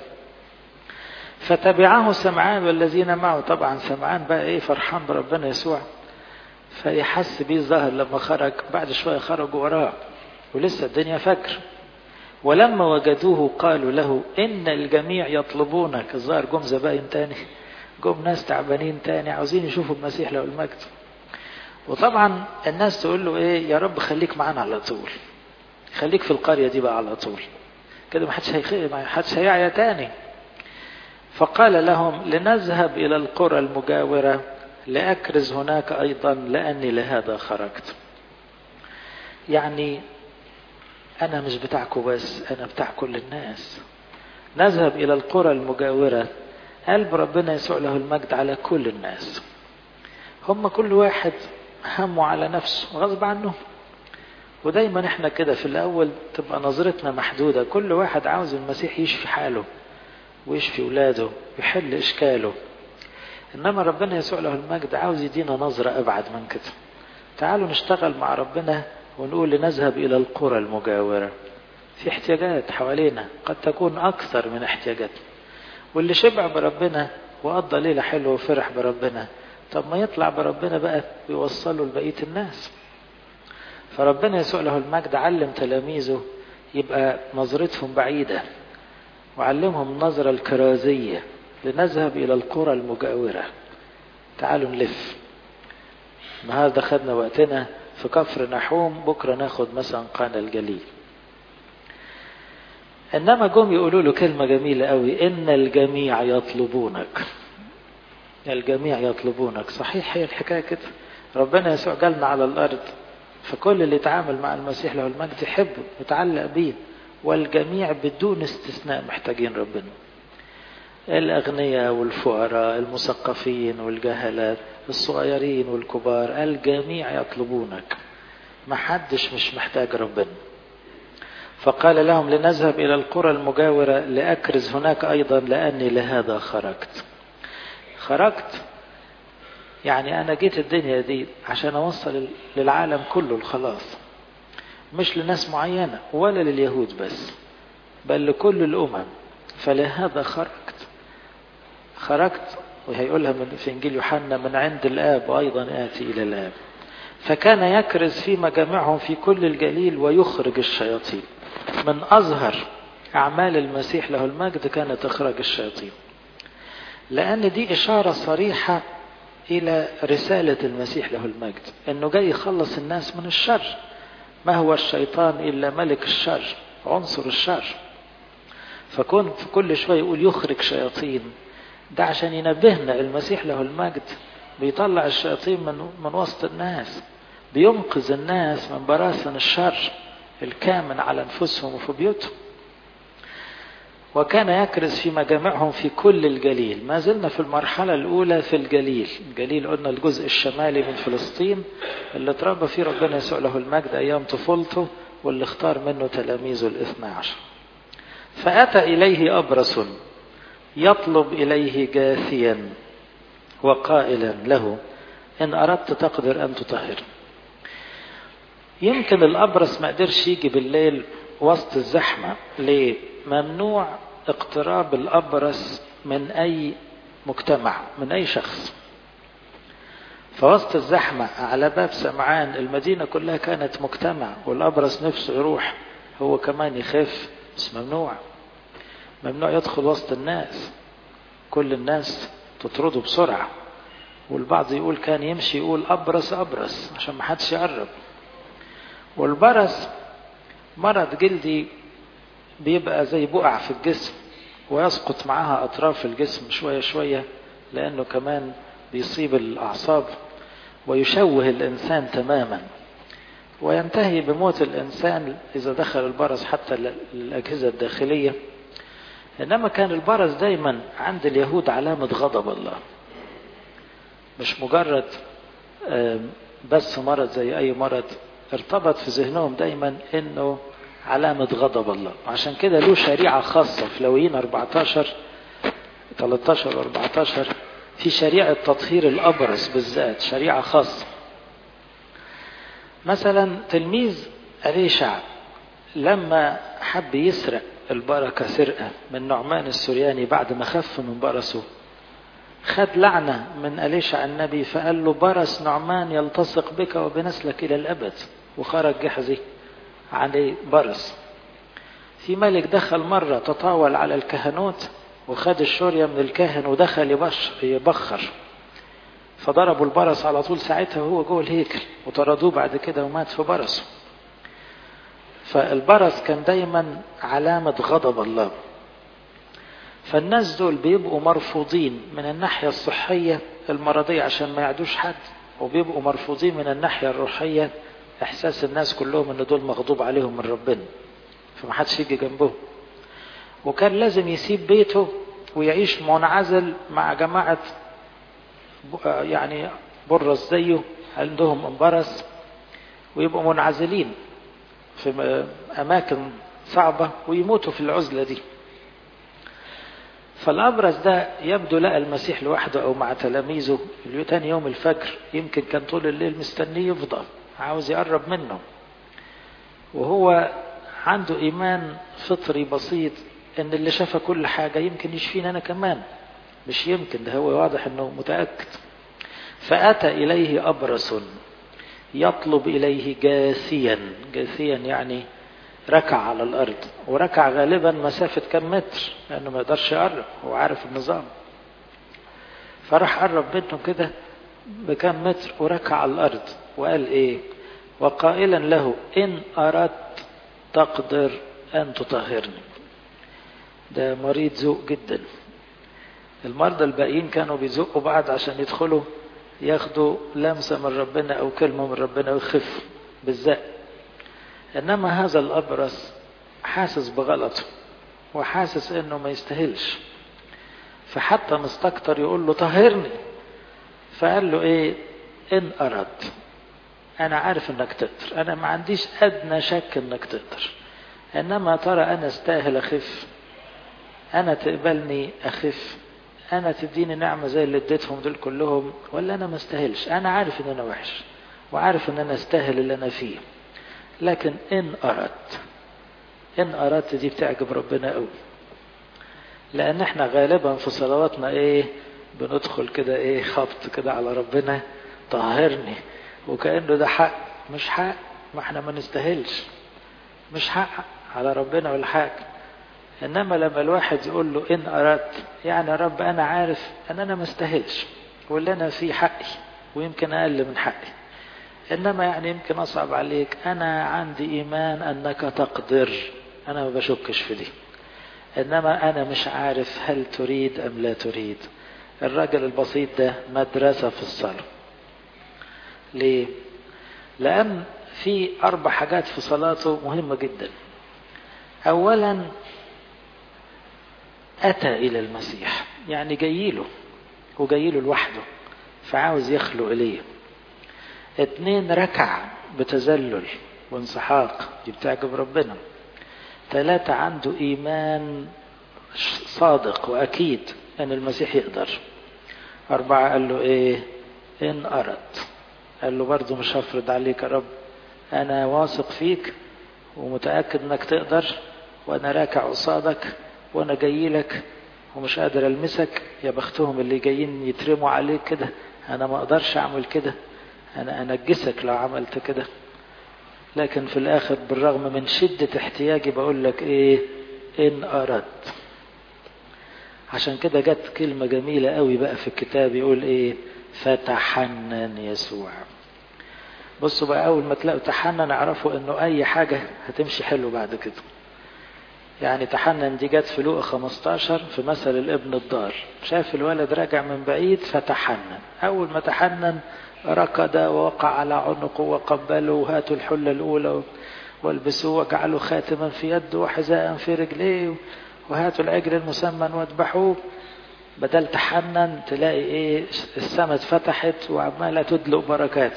فتبعه سمعان والذين معه. طبعا سمعان بقى ايه، فرحان بربنا يسوع، فيحس بيه الظاهر لما خرج. بعد شوية خرجوا وراه ولسه الدنيا فجر. ولما وجدوه قالوا له إن الجميع يطلبونك. الظاهر جم زباين تاني، جم ناس تعبانين تاني عاوزين يشوفوا المسيح له المجد. وطبعا الناس تقول له ايه، يا رب خليك معانا على طول، خليك في القرية دي بقى على طول كده، ما حدش هيعيا تاني. فقال لهم لنذهب إلى القرى المجاورة لأكرز هناك أيضا، لأني لهذا خرجت. يعني أنا مش بتاعكم بس، أنا بتاع كل الناس. نذهب إلى القرى المجاورة. قلب ربنا يسوع له المجد على كل الناس. هم كل واحد همه على نفسه غصب عنه. ودايما احنا كده في الأول تبقى نظرتنا محدودة، كل واحد عاوز المسيح يشفي حاله ويشفي ولاده ويحل إشكاله. إنما ربنا يسوع له المجد عاوز يدينا نظرة أبعد من كده. تعالوا نشتغل مع ربنا ونقول لنذهب إلى القرى المجاورة. في احتياجات حوالينا قد تكون أكثر من احتياجاتنا، واللي شبع بربنا وقضى ليلة حلوة وفرح بربنا، طب ما يطلع بربنا بقى ويوصله لبقية الناس. فربنا يسوع له المجد علم تلاميذه يبقى نظرتهم بعيدة، وعلمهم النظرة الكرازية. لنذهب إلى القرى المجاورة. تعالوا نلف. النهارده خدنا وقتنا في كفر نحوم، بكرة ناخد مثلا قانا الجليل. إنما جم يقولوا له كلمة جميلة قوي، إن الجميع يطلبونك. الجميع يطلبونك. صحيح هي الحكاية كده. ربنا يسوع جالنا على الأرض، فكل اللي يتعامل مع المسيح له المجد يحبه يتعلق بيه، والجميع بدون استثناء محتاجين ربنا. الأغنياء والفقراء، المثقفين والجهلات، الصغيرين والكبار، الجميع يطلبونك. ما حدش مش محتاج ربنا. فقال لهم لنذهب إلى القرى المجاورة لأكرز هناك أيضا، لأني لهذا خرجت. خرجت يعني أنا جيت الدنيا دي عشان أوصل للعالم كله الخلاص، مش لناس معينة ولا لليهود بس، بل لكل الأمم. فلهذا خرجت وهيقولها في إنجيل يوحنا من عند الآب وأيضا آتي إلى الآب. فكان يكرز في مجامعهم في كل الجليل ويخرج الشياطين. من أظهر أعمال المسيح له المجد كانت إخراج الشياطين، لأن دي إشارة صريحة إلى رسالة المسيح له المجد، أنه جاي يخلص الناس من الشر. ما هو الشيطان إلا ملك الشر، عنصر الشر. فكون في كل شوية يقول يخرج شياطين، ده عشان ينبهنا المسيح له المجد بيطلع الشياطين من وسط الناس، بينقذ الناس من براثن الشر الكامن على أنفسهم وفي بيوتهم. وكان يكرز في مجامعهم في كل الجليل. ما زلنا في المرحلة الأولى في الجليل. الجليل قلنا الجزء الشمالي من فلسطين اللي اتربى فيه ربنا يسوع له المجد أيام طفولته، واللي اختار منه تلاميذه 12. فأتى إليه أبرص يطلب إليه جاثيا وقائلا له إن أردت تقدر أن تطهر. يمكن الأبرص ما قدرش يجي بالليل وسط الزحمة. ليه؟ ممنوع اقتراب الأبرص من أي مجتمع، من أي شخص. فوسط الزحمة على باب سمعان المدينة كلها كانت مجتمع، والأبرص نفسه يروح هو كمان يخف، بس ممنوع يدخل وسط الناس. كل الناس تطرده بسرعة، والبعض يقول كان يمشي يقول أبرص أبرص عشان ما حدش يقرب. والبرص مرض جلدي بيبقى زي بقع في الجسم، ويسقط معها أطراف الجسم شوية شوية، لأنه كمان بيصيب الأعصاب ويشوه الإنسان تماما، وينتهي بموت الإنسان إذا دخل البرص حتى للأجهزة الداخلية. إنما كان البرص دايما عند اليهود علامة غضب الله، مش مجرد بس مرض زي أي مرض، ارتبط في ذهنهم دايما إنه علامة غضب الله. عشان كده له شريعة خاصة في لويين 14 13 و 14 في شريعة تطهير الأبرص بالذات، شريعة خاصة. مثلا تلميذ أليشع لما حب يسرق البركة سرقة من نعمان السورياني بعد ما خف من برصه، خد لعنة من أليشع النبي، فقال له برص نعمان يلتصق بك وبنسلك إلى الأبد، وخرج جحزي عليه برص. في ملك دخل مرة تطاول على الكهنوت وخد الشورية من الكاهن ودخل يبخر، فضربوا البرص على طول ساعتها وهو جوه الهيكل، وطردوه بعد كده ومات في برصه. فالبرص كان دايما علامة غضب الله. فالناس دول بيبقوا مرفوضين من الناحية الصحية المرضية عشان ما يعدوش حد، وبيبقوا مرفوضين من الناحية الروحية، احساس الناس كلهم ان دول مغضوب عليهم من ربنا، فما حدش يجي جنبهم. وكان لازم يسيب بيته ويعيش منعزل مع جماعة يعني برص زيه عندهم برص، ويبقوا منعزلين في أماكن صعبة ويموتوا في العزلة دي. فالأبرص ده يبدو لقى المسيح لوحده أو مع تلاميذه تاني يوم الفجر، يمكن كان طول الليل مستنيه يفضل عاوز يقرب منه، وهو عنده إيمان فطري بسيط إن اللي شاف كل حاجة يمكن يشفينا أنا كمان، مش يمكن، ده هو واضح إنه متأكد. فأتى إليه أبرص يطلب إليه جاثيا. جاثيا يعني ركع على الأرض، وركع غالبا مسافة كم متر لأنه ما يقدرش يقرب، هو عارف النظام. فراح قرب منه كده بكم متر وركع على الأرض وقال إيه؟ وقائلا له إن أردت تقدر أن تطهرني. ده مريض ذوق جدا. المرضى الباقيين كانوا بيزقوا بعض عشان يدخلوا ياخدوا لمسة من ربنا أو كلمة من ربنا ويخفوا بالزق. إنما هذا الأبرص حاسس بغلطه وحاسس إنه ما يستاهلش، فحتى مستكتر يقول له طهرني. فقال له إيه؟ إن أردت، أنا عارف إنك تقدر، أنا ما عنديش أدنى شك إنك تقدر، إنما ترى أنا استاهل أخف؟ أنا تقبلني أخف؟ أنا تديني نعمة زي اللي اديتهم دول كلهم؟ ولا أنا ما استاهلش؟ أنا عارف إن أنا وحش وعارف إن أنا استاهل اللي أنا فيه، لكن إن أردت. إن أردت دي بتعجب ربنا قوي، لأن إحنا غالبا في صلواتنا إيه؟ بندخل كده إيه؟ خبط كده على ربنا، طهرني، وكأنه ده حق. مش حق، ما إحنا ما نستاهلش، مش حق على ربنا ولا حاجة. إنما لما الواحد يقول له إن أردت، يعني يا رب أنا عارف أن أنا ما استاهلش، واللي أنا فيه حقي ويمكن أقل من حقي، إنما يعني يمكن أصعب عليك، أنا عندي إيمان أنك تقدر، أنا ما بشكش في دي، إنما أنا مش عارف هل تريد أم لا تريد. الراجل البسيط ده مدرسة في الصلاة. ليه؟ لأن في 4 حاجات في صلاته مهمة جدا. أولا أتى إلى المسيح، يعني جايله وجايله لوحده، فعاوز يخلق إليه. 2 ركع بتذلل وانسحاق، دي بتعجب ربنا. 3 عنده إيمان صادق وأكيد أن المسيح يقدر. 4 قال له إيه؟ إن أردت. قال له برضو مش هفرض عليك يا رب، أنا واثق فيك ومتأكد أنك تقدر، وأنا راكع قصادك وأنا جاي لك ومش قادر ألمسك. يا بختهم اللي جايين يترموا عليك كده، أنا ما أقدرش أعمل كده، أنا أنجسك لو عملت كده. لكن في الآخر بالرغم من شدة احتياجي بقول لك إيه؟ إن أردت. عشان كده جت كلمة جميلة قوي بقى في الكتاب، يقول إيه؟ فتحنن يسوع. بصوا بقى، أول ما تلاقوا تحنن اعرفوا إنه أي حاجة هتمشي حلو بعد كده. يعني تحنن دي جت في لوقا 15 في مثل الابن الضال. شاف الولد راجع من بعيد فتحنن. أول ما تحنن ركض ووقع على عنقه وقبله، وهاتوا الحلة الأولى والبسوه وجعلوا خاتما في يده وحذاء في رجليه، وهاتوا العجل المسمن واذبحوه. بدل تحنن تلاقي ايه؟ السماء اتفتحت وعمالة تدلق بركات.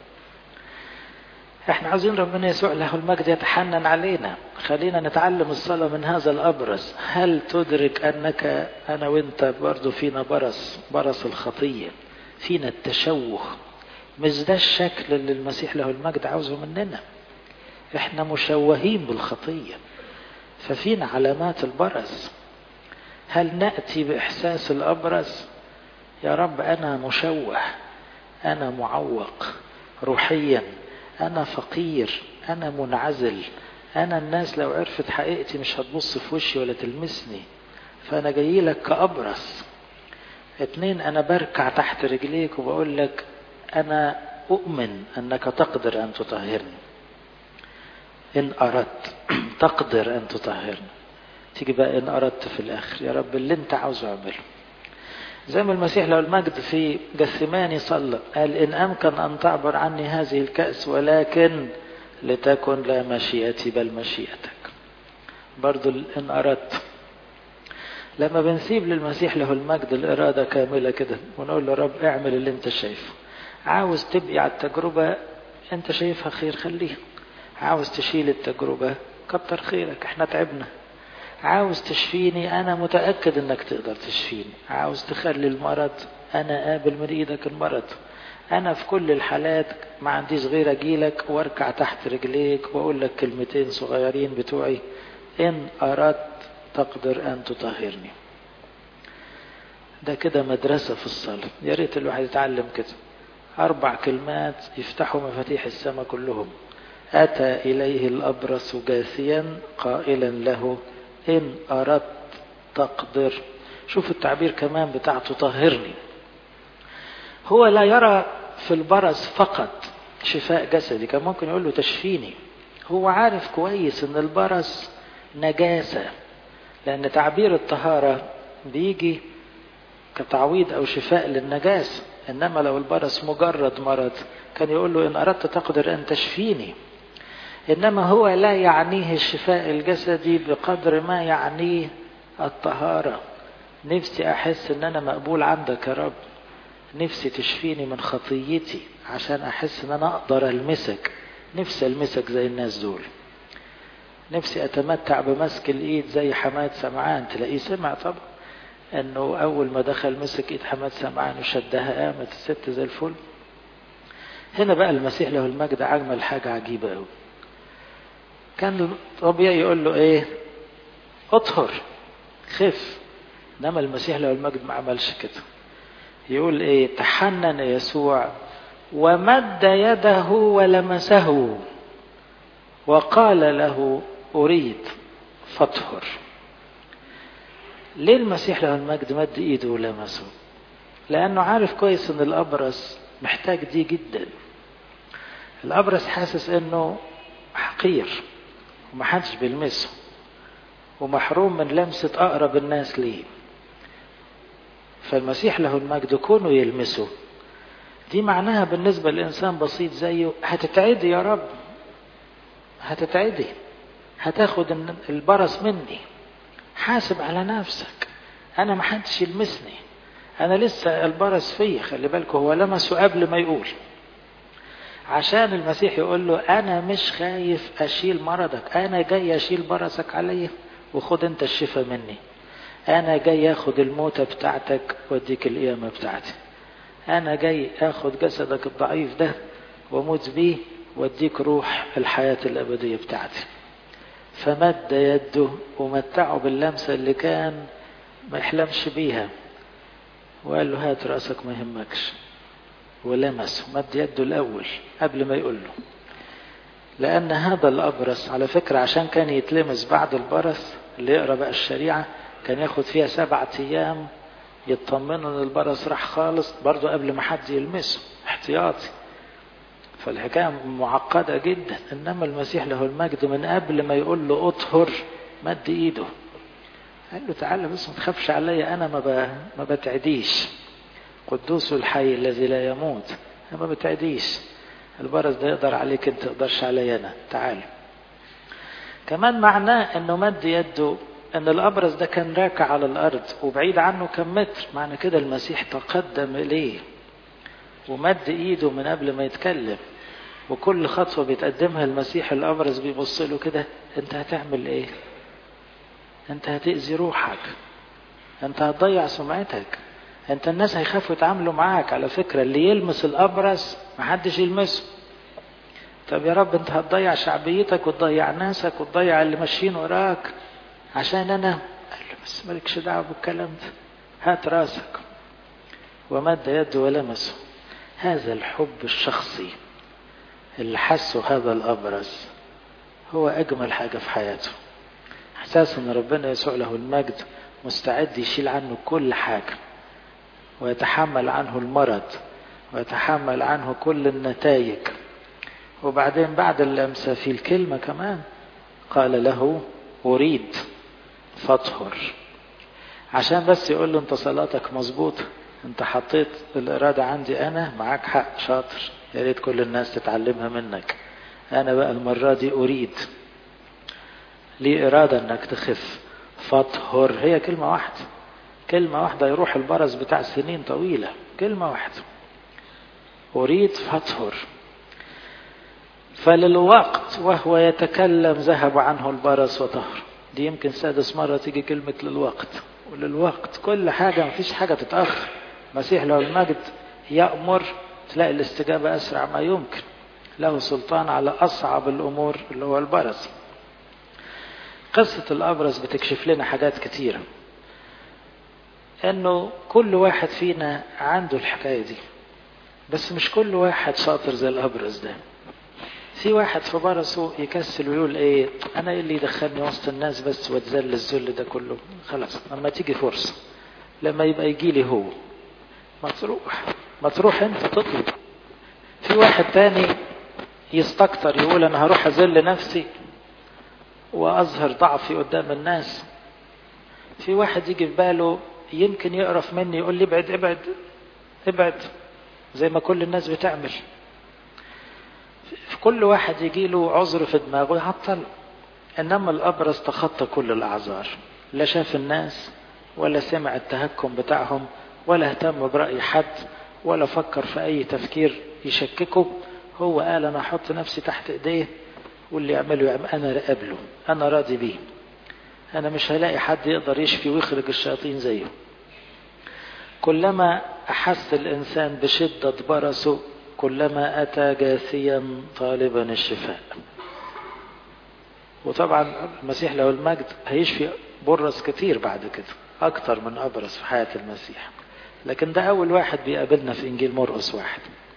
احنا عاوزين ربنا يسوع له المجد يتحنن علينا. خلينا نتعلم الصلاة من هذا الأبرص. هل تدرك أنك أنا وانت برضو فينا برص الخطية، فينا التشوه؟ مش ده الشكل اللي المسيح له المجد عاوزه مننا. احنا مشوهين بالخطية، ففينا علامات البرص. هل نأتي بإحساس الأبرص؟ يا رب أنا مشوه، أنا معوق روحيا، أنا فقير، أنا منعزل، أنا الناس لو عرفت حقيقتي مش هتبص في وشي ولا تلمسني، فأنا جاي لك كأبرص. 2 أنا بركع تحت رجليك وبقول لك أنا أؤمن أنك تقدر أن تطهرني. إن أردت تقدر أن تطهرني. تيجي بقى إن أردت في الآخر، يا رب اللي أنت عاوزه أعمله. زي ما المسيح له المجد في جثماني صلى، قال إن أمكن أن تعبر عني هذه الكأس ولكن لتكن لا مشيئتي بل مشيئتك. برضو إن أردت. لما بنسيب للمسيح له المجد الإرادة كاملة كده ونقول له رب اعمل اللي انت شايفه. عاوز تبقي على التجربة انت شايفها خير خليها. عاوز تشيل التجربة كتر خيرك، احنا تعبنا. عاوز تشفيني أنا متأكد أنك تقدر تشفيني. عاوز تخلي المرض أنا قابل من إيدك المرض. أنا في كل الحالات ما عنديش غير أجيلك واركع تحت رجليك وأقول لك كلمتين صغيرين بتوعي، إن أردت تقدر أن تطهرني. ده كده مدرسة في الصلاة، يا ريت الواحد يتعلم كده. 4 كلمات يفتحوا مفاتيح السماء كلهم. أتى إليه الأبرص جاثيا قائلا له إن أردت تقدر. شوف التعبير كمان بتاع تطهرني. هو لا يرى في البرص فقط شفاء جسدي، كان ممكن يقول له تشفيني. هو عارف كويس ان البرص نجاسة، لأن تعبير الطهارة بيجي كتعويض أو شفاء للنجاسة. إنما لو البرص مجرد مرض كان يقول له إن أردت تقدر أن تشفيني. إنما هو لا يعنيه الشفاء الجسدي بقدر ما يعنيه الطهارة. نفسي أحس إن أنا مقبول عندك يا رب، نفسي تشفيني من خطيتي عشان أحس إن أنا أقدر ألمسك. نفسي ألمسك زي الناس دول. نفسي أتمتع بمسك الإيد زي حماد سمعان. تلاقيه سمع طبعا أنه أول ما دخل مسك إيد حماد سمعان وشدها قامت الست زي الفل. هنا بقى المسيح له المجد عمل حاجة عجيبة قوي. كان طبيعي يقول له إيه؟ أطهر خف. إنما المسيح له المجد ما عملش كده. يقول إيه؟ تحنن يسوع ومد يده ولمسه وقال له أريد فاطهر. ليه المسيح له المجد مد إيده ولمسه؟ لأنه عارف كويس أن الأبرص محتاج دي جدا. الأبرص حاسس أنه حقير ومحدش بيلمسه ومحروم من لمسة أقرب الناس ليه. فالمسيح له المجد كونه يلمسه دي معناها بالنسبة للإنسان بسيط زيه هتتعدي يا رب، هتتعدي، هتاخد البرص مني، حاسب على نفسك. أنا ما حدش يلمسني، أنا لسه البرص فيا. خلي بالكم هو لمسه قبل ما يقول، عشان المسيح يقول له أنا مش خايف أشيل مرضك، أنا جاي أشيل برصك عليا وخد أنت الشفاء مني. أنا جاي أخد الموتة بتاعتك وأديك القيامة بتاعتي. أنا جاي أخد جسدك الضعيف ده وأموت بيه وأديك روح الحياة الأبدية بتاعتي. فمد يده ومتعه باللمسة اللي كان ما يحلمش بيها، وقال له هات رأسك ما يهمكش. ولمسه، مد يده الأول قبل ما يقول له. لأن هذا الأبرص على فكرة عشان كان يتلمس بعد البرص، اللي يقرأ بقى الشريعة كان ياخد فيها 7 أيام يطمنوا ان البرص راح خالص، برضو قبل ما حد يلمسه احتياطي. فالحكاية معقدة جدا. انما المسيح له المجد من قبل ما يقول له اطهر مد ايده، قال له تعالى بس ما تخافش عليا، انا ما بتعديش، قدوس الحي الذي لا يموت، انا ما بتعديش. البرص ده يقدر عليك انت، تقدرش عليا انا، تعال. كمان معناه انه مد يده ان الابرص ده كان راكع على الارض وبعيد عنه كم متر، معنى كده المسيح تقدم اليه ومد ايده من قبل ما يتكلم. وكل خطوة بيتقدمها المسيح الابرص بيبص له كده، انت هتعمل ايه؟ انت هتأذي روحك، انت هتضيع سمعتك، انت الناس هيخافوا يتعاملوا معاك. على فكرة اللي يلمس الابرص محدش يلمسه. طب يا رب انت هتضيع شعبيتك وتضيع ناسك وتضيع اللي ماشيين وراك عشان انا؟ قال له بس مالكش دعوه بالكلام ده، هات راسك. ومد يده ولمسه. هذا الحب الشخصي اللي حسه هذا الابرص هو اجمل حاجه في حياته. احساس ان ربنا يسوع له المجد مستعد يشيل عنه كل حاجه ويتحمل عنه المرض ويتحمل عنه كل النتائج. وبعدين بعد اللمسه في الكلمه كمان قال له أريد فاطهر، عشان بس يقول له انت صلاتك مظبوطة، انت حطيت الإرادة عندي، أنا معاك حق، شاطر، يا ريت كل الناس تتعلمها منك. أنا بقى المرة دي أريد، لي إرادة انك تخف. فاطهر هي كلمة واحدة، كلمة واحدة يروح البرص بتاع سنين طويلة، كلمة واحدة، أريد فاطهر. فللوقت وهو يتكلم ذهب عنه البرص وطهر. دي يمكن 6 مرة تيجي كلمة للوقت. وللوقت كل حاجة، مفيش حاجة تتأخر. مسيح له المجد يأمر تلاقي الاستجابة أسرع ما يمكن. له سلطان على أصعب الأمور اللي هو البرص. قصة الأبرص بتكشف لنا حاجات كتيرة، إنه كل واحد فينا عنده الحكاية دي، بس مش كل واحد شاطر زي الأبرص ده. في واحد في برصه يكسل ويقول ايه، انا ايه اللي يدخلني وسط الناس بس واتذل الذل ده كله، خلاص لما تيجي فرصة، لما يبقى يجي لي هو، ما تروح انت تطلب. في واحد تاني يستكتر يقول انا هروح اذل نفسي واظهر ضعفي قدام الناس. في واحد يجي في باله يمكن يقرف مني يقول لي ابعد ابعد ابعد زي ما كل الناس بتعمل. في كل واحد يجي له عذر في دماغه يعطل. انما الابرص تخطى كل الاعذار، لا شاف الناس ولا سمع التهكم بتاعهم ولا اهتم برأي حد ولا فكر في اي تفكير يشككه. هو قال انا احط نفسي تحت ايديه واللي يعمله يعمل، انا قابله، انا راضي بيه، انا مش هلاقي حد يقدر يشفي ويخرج الشياطين زيه. كلما احس الانسان بشدة برصه كلما أتى جاثيا طالبا الشفاء. وطبعا المسيح له المجد هيشفي برص كتير بعد كده، أكتر من أبرص في حياة المسيح، لكن ده أول واحد بيقابلنا في إنجيل مرقس 1.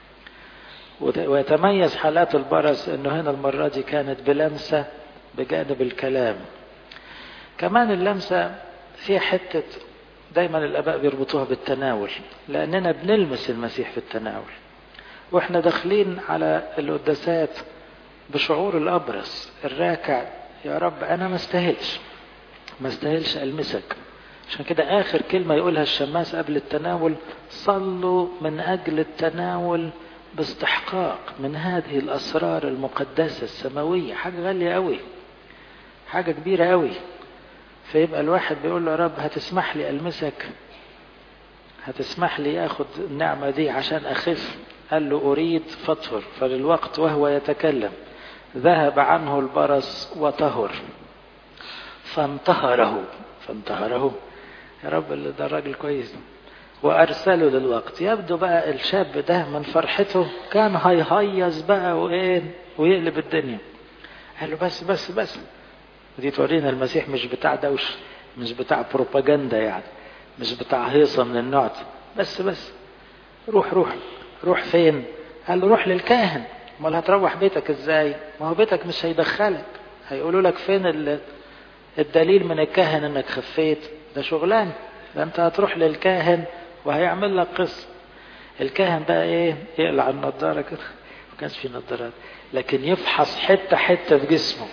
ويتميز حالات البرص أنه هنا المرة دي كانت بلمسة بجانب الكلام. كمان اللمسة فيها حتة دايما الآباء بيربطوها بالتناول، لأننا بنلمس المسيح في التناول واحنا داخلين على القداسات بشعور الأبرص الراكع، يا رب أنا ما استاهلش ألمسك. عشان كده آخر كلمة يقولها الشماس قبل التناول، صلوا من أجل التناول باستحقاق من هذه الأسرار المقدسة السماوية. حاجة غالية قوي، حاجة كبيرة قوي. فيبقى الواحد بيقول له يا رب هتسمح لي ألمسك، هتسمح لي أخذ النعمة دي عشان أخف. قال له أريد فاطهر. فللوقت وهو يتكلم ذهب عنه البرص وطهر. فانتهره يا رب، اللي ده الراجل كويس. وأرسله للوقت. يبدو بقى الشاب ده من فرحته كان هيهيص بقى ويقلب الدنيا. قال له بس دي تورينا المسيح مش بتاع دوش، مش بتاع بروباجندا يعني، مش بتاع هيصة من النوع ده. بس روح فين؟ قال له روح للكاهن. امال هتروح بيتك ازاي؟ ما هو بيتك مش هيدخلك، هيقولوا لك فين الدليل من الكاهن انك خفيت؟ ده شغلان. ده انت هتروح للكاهن وهيعمل لك قصة. الكاهن بقى يقلع النضارة كده، ما كانش في نضارات، لكن يفحص حتة في جسمه.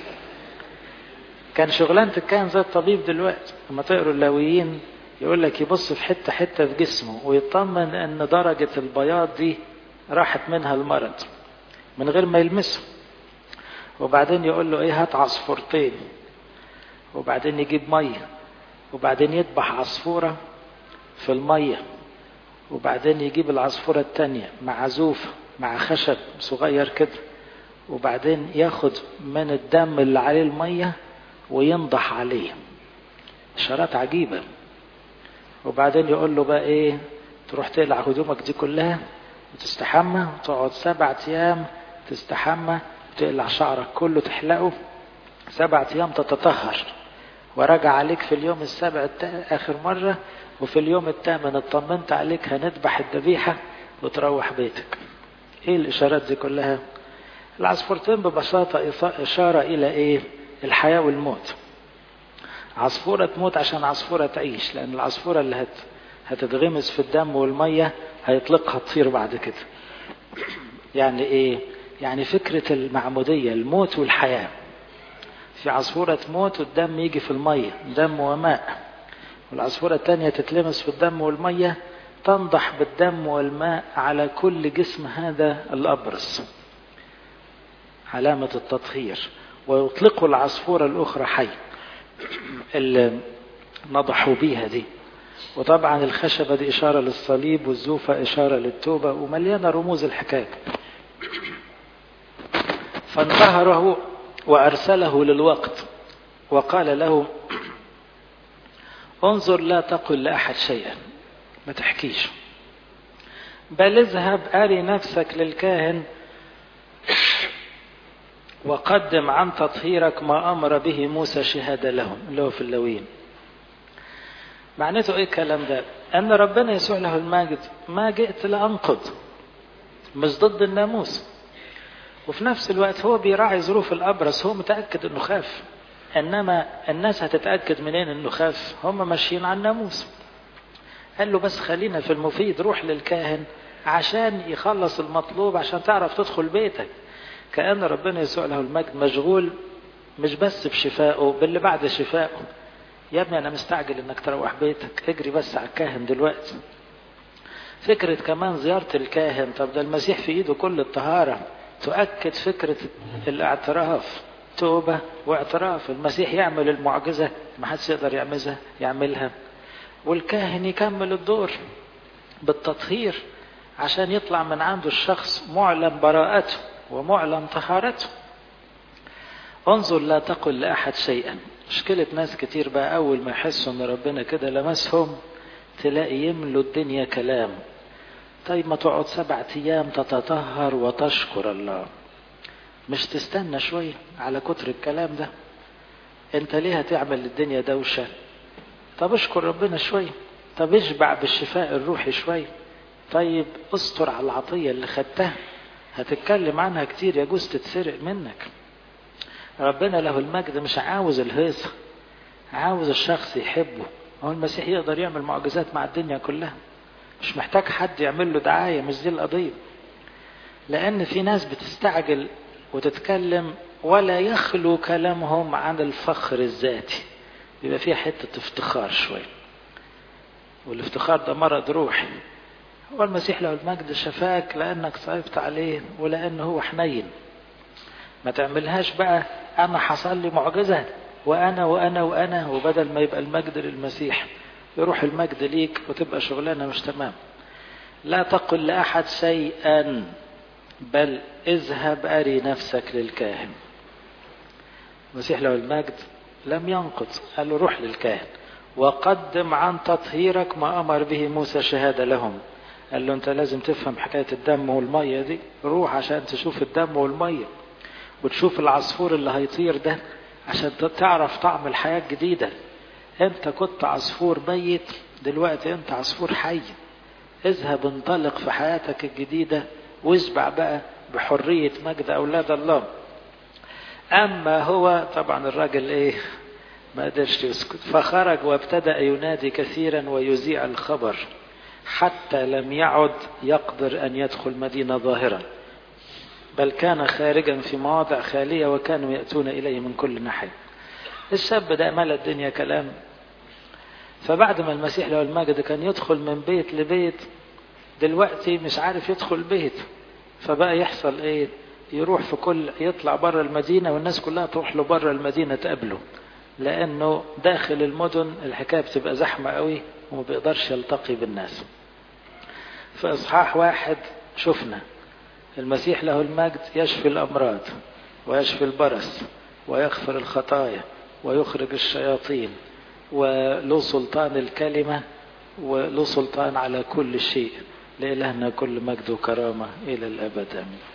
كان شغلانة الكاهن زي الطبيب دلوقتي، لما تقروا اللاويين يقول لك يبص في حتة في جسمه ويطمن ان درجة البياض دي راحت منها المرض من غير ما يلمسه. وبعدين يقول له هات عصفورتين، وبعدين يجيب مية، وبعدين يذبح عصفورة في المية، وبعدين يجيب العصفورة التانية معزوفة مع خشب صغير كده، وبعدين ياخد من الدم اللي عليه المية وينضح عليه. إشارات عجيبة. وبعدين يقول له بقى تروح تقلع هدومك دي كلها وتستحمى وتقعد 7 أيام تستحمى وتقلع شعرك كله تحلقه 7 أيام تتطهر، ورجع عليك في اليوم السابع آخر مرة، وفي اليوم الثامن اطمنت عليك هنذبح الذبيحة وتروح بيتك. الإشارات دي كلها؟ العصفورتين ببساطة إشارة إلى الحياة والموت. عصفورة تموت عشان عصفورة تعيش، لأن العصفورة اللي هتتغمس في الدم والمية هيطلقها تطير بعد كده. يعني يعني فكرة المعمودية الموت والحياة. في عصفورة تموت والدم يجي في المية، دم وماء، والعصفورة الثانية تتلمس في الدم والمية تنضح بالدم والماء على كل جسم هذا الأبرص، علامة التطهير. ويطلقوا العصفورة الأخرى حي اللي نضحوا بيها دي. وطبعا الخشبة دي إشارة للصليب، والزوفة إشارة للتوبة، ومليانة رموز الحكاية. فانتهره وأرسله للوقت وقال له انظر لا تقل لأحد شيئا، ما تحكيش، بل اذهب أري نفسك للكاهن وقدم عن تطهيرك ما أمر به موسى شهادة لهم، اللي هو في اللاويين. معناته الكلام ده؟ أن ربنا يسوع له المجد ما جئت لأنقض، مش ضد الناموس، وفي نفس الوقت هو بيراعي ظروف الأبرص. هو متأكد أنه خاف، إنما الناس هتتأكد منين أنه خاف؟ هم ماشيين على الناموس. قال له بس خلينا في المفيد، روح للكاهن عشان يخلص المطلوب عشان تعرف تدخل بيتك. كأن ربنا يسوع له المجد مشغول مش بس بشفائه، باللي بعد شفائه. يا ابني أنا مستعجل إنك تروح بيتك، اجري بس على الكاهن دلوقتي. فكرة كمان زيارة الكاهن، طب ده المسيح في إيده كل الطهارة، تؤكد فكرة الاعتراف، توبة واعتراف. المسيح يعمل المعجزة ما حدش يقدر يعملها، والكاهن يكمل الدور بالتطهير عشان يطلع من عنده الشخص معلن براءته ومعلن طهارته. انظر لا تقل لأحد شيئا. مشكلة ناس كتير بقى أول ما يحسوا ان ربنا كده لمسهم تلاقي يملوا الدنيا كلام. طيب ما تقعد 7 أيام تتطهر وتشكر الله، مش تستنى شوية على كتر الكلام ده؟ انت ليه هتعمل الدنيا دوشة؟ طب اشكر ربنا شوية، طب اشبع بالشفاء الروحي شوية، طيب استر على العطية اللي خدتها، هتتكلم عنها كتير يجوز تتسرق منك. ربنا له المجد مش عاوز الهيصة، عاوز الشخص يحبه. هو المسيح يقدر يعمل معجزات مع الدنيا كلها، مش محتاج حد يعمل له دعاية، مش دي القضية. لأن في ناس بتستعجل وتتكلم ولا يخلو كلامهم عن الفخر الذاتي، يبقى فيها حتة افتخار شوية، والافتخار ده مرض روحي. هو المسيح له المجد شفاك لأنك صعبت عليه ولأنه هو حنين. ما تعملهاش بقى أنا حصل لي معجزة وأنا وأنا وأنا، وبدل ما يبقى المجد للمسيح يروح المجد ليك وتبقى شغلانة مش تمام. لا تقل لأحد شيئا، بل اذهب أري نفسك للكاهن. المسيح له المجد لم ينقض، قال له روح للكاهن وقدم عن تطهيرك ما أمر به موسى شهادة لهم. قال له أنت لازم تفهم حكاية الدم والمية دي، روح عشان تشوف الدم والمية وتشوف العصفور اللي هيطير ده عشان تعرف طعم الحياة الجديدة. أنت كنت عصفور ميت، دلوقتي أنت عصفور حي. اذهب انطلق في حياتك الجديدة واشبع بقى بحرية مجد أولاد الله. أما هو طبعا الراجل ما قدرش يسكت، فخرج وابتدأ ينادي كثيرا ويذيع الخبر حتى لم يعد يقدر أن يدخل مدينة ظاهرة، بل كان خارجا في مواضع خالية وكانوا يأتون إليه من كل ناحية. الشاب ده ملأ الدنيا كلام. فبعد ما المسيح له المجد كان يدخل من بيت لبيت، دلوقتي مش عارف يدخل بيت. فبقى يحصل يروح يطلع بره المدينة والناس كلها تروح له بره المدينة تقابله، لأنه داخل المدن الحكاية بتبقى زحمة قوي وما بيقدرش يلتقي بالناس. في إصحاح 1 شفنا المسيح له المجد يشفي الأمراض ويشفي البرص ويغفر الخطايا ويخرج الشياطين، وله سلطان الكلمة وله سلطان على كل شيء. لإلهنا كل مجد وكرامة إلى الأبد آمين.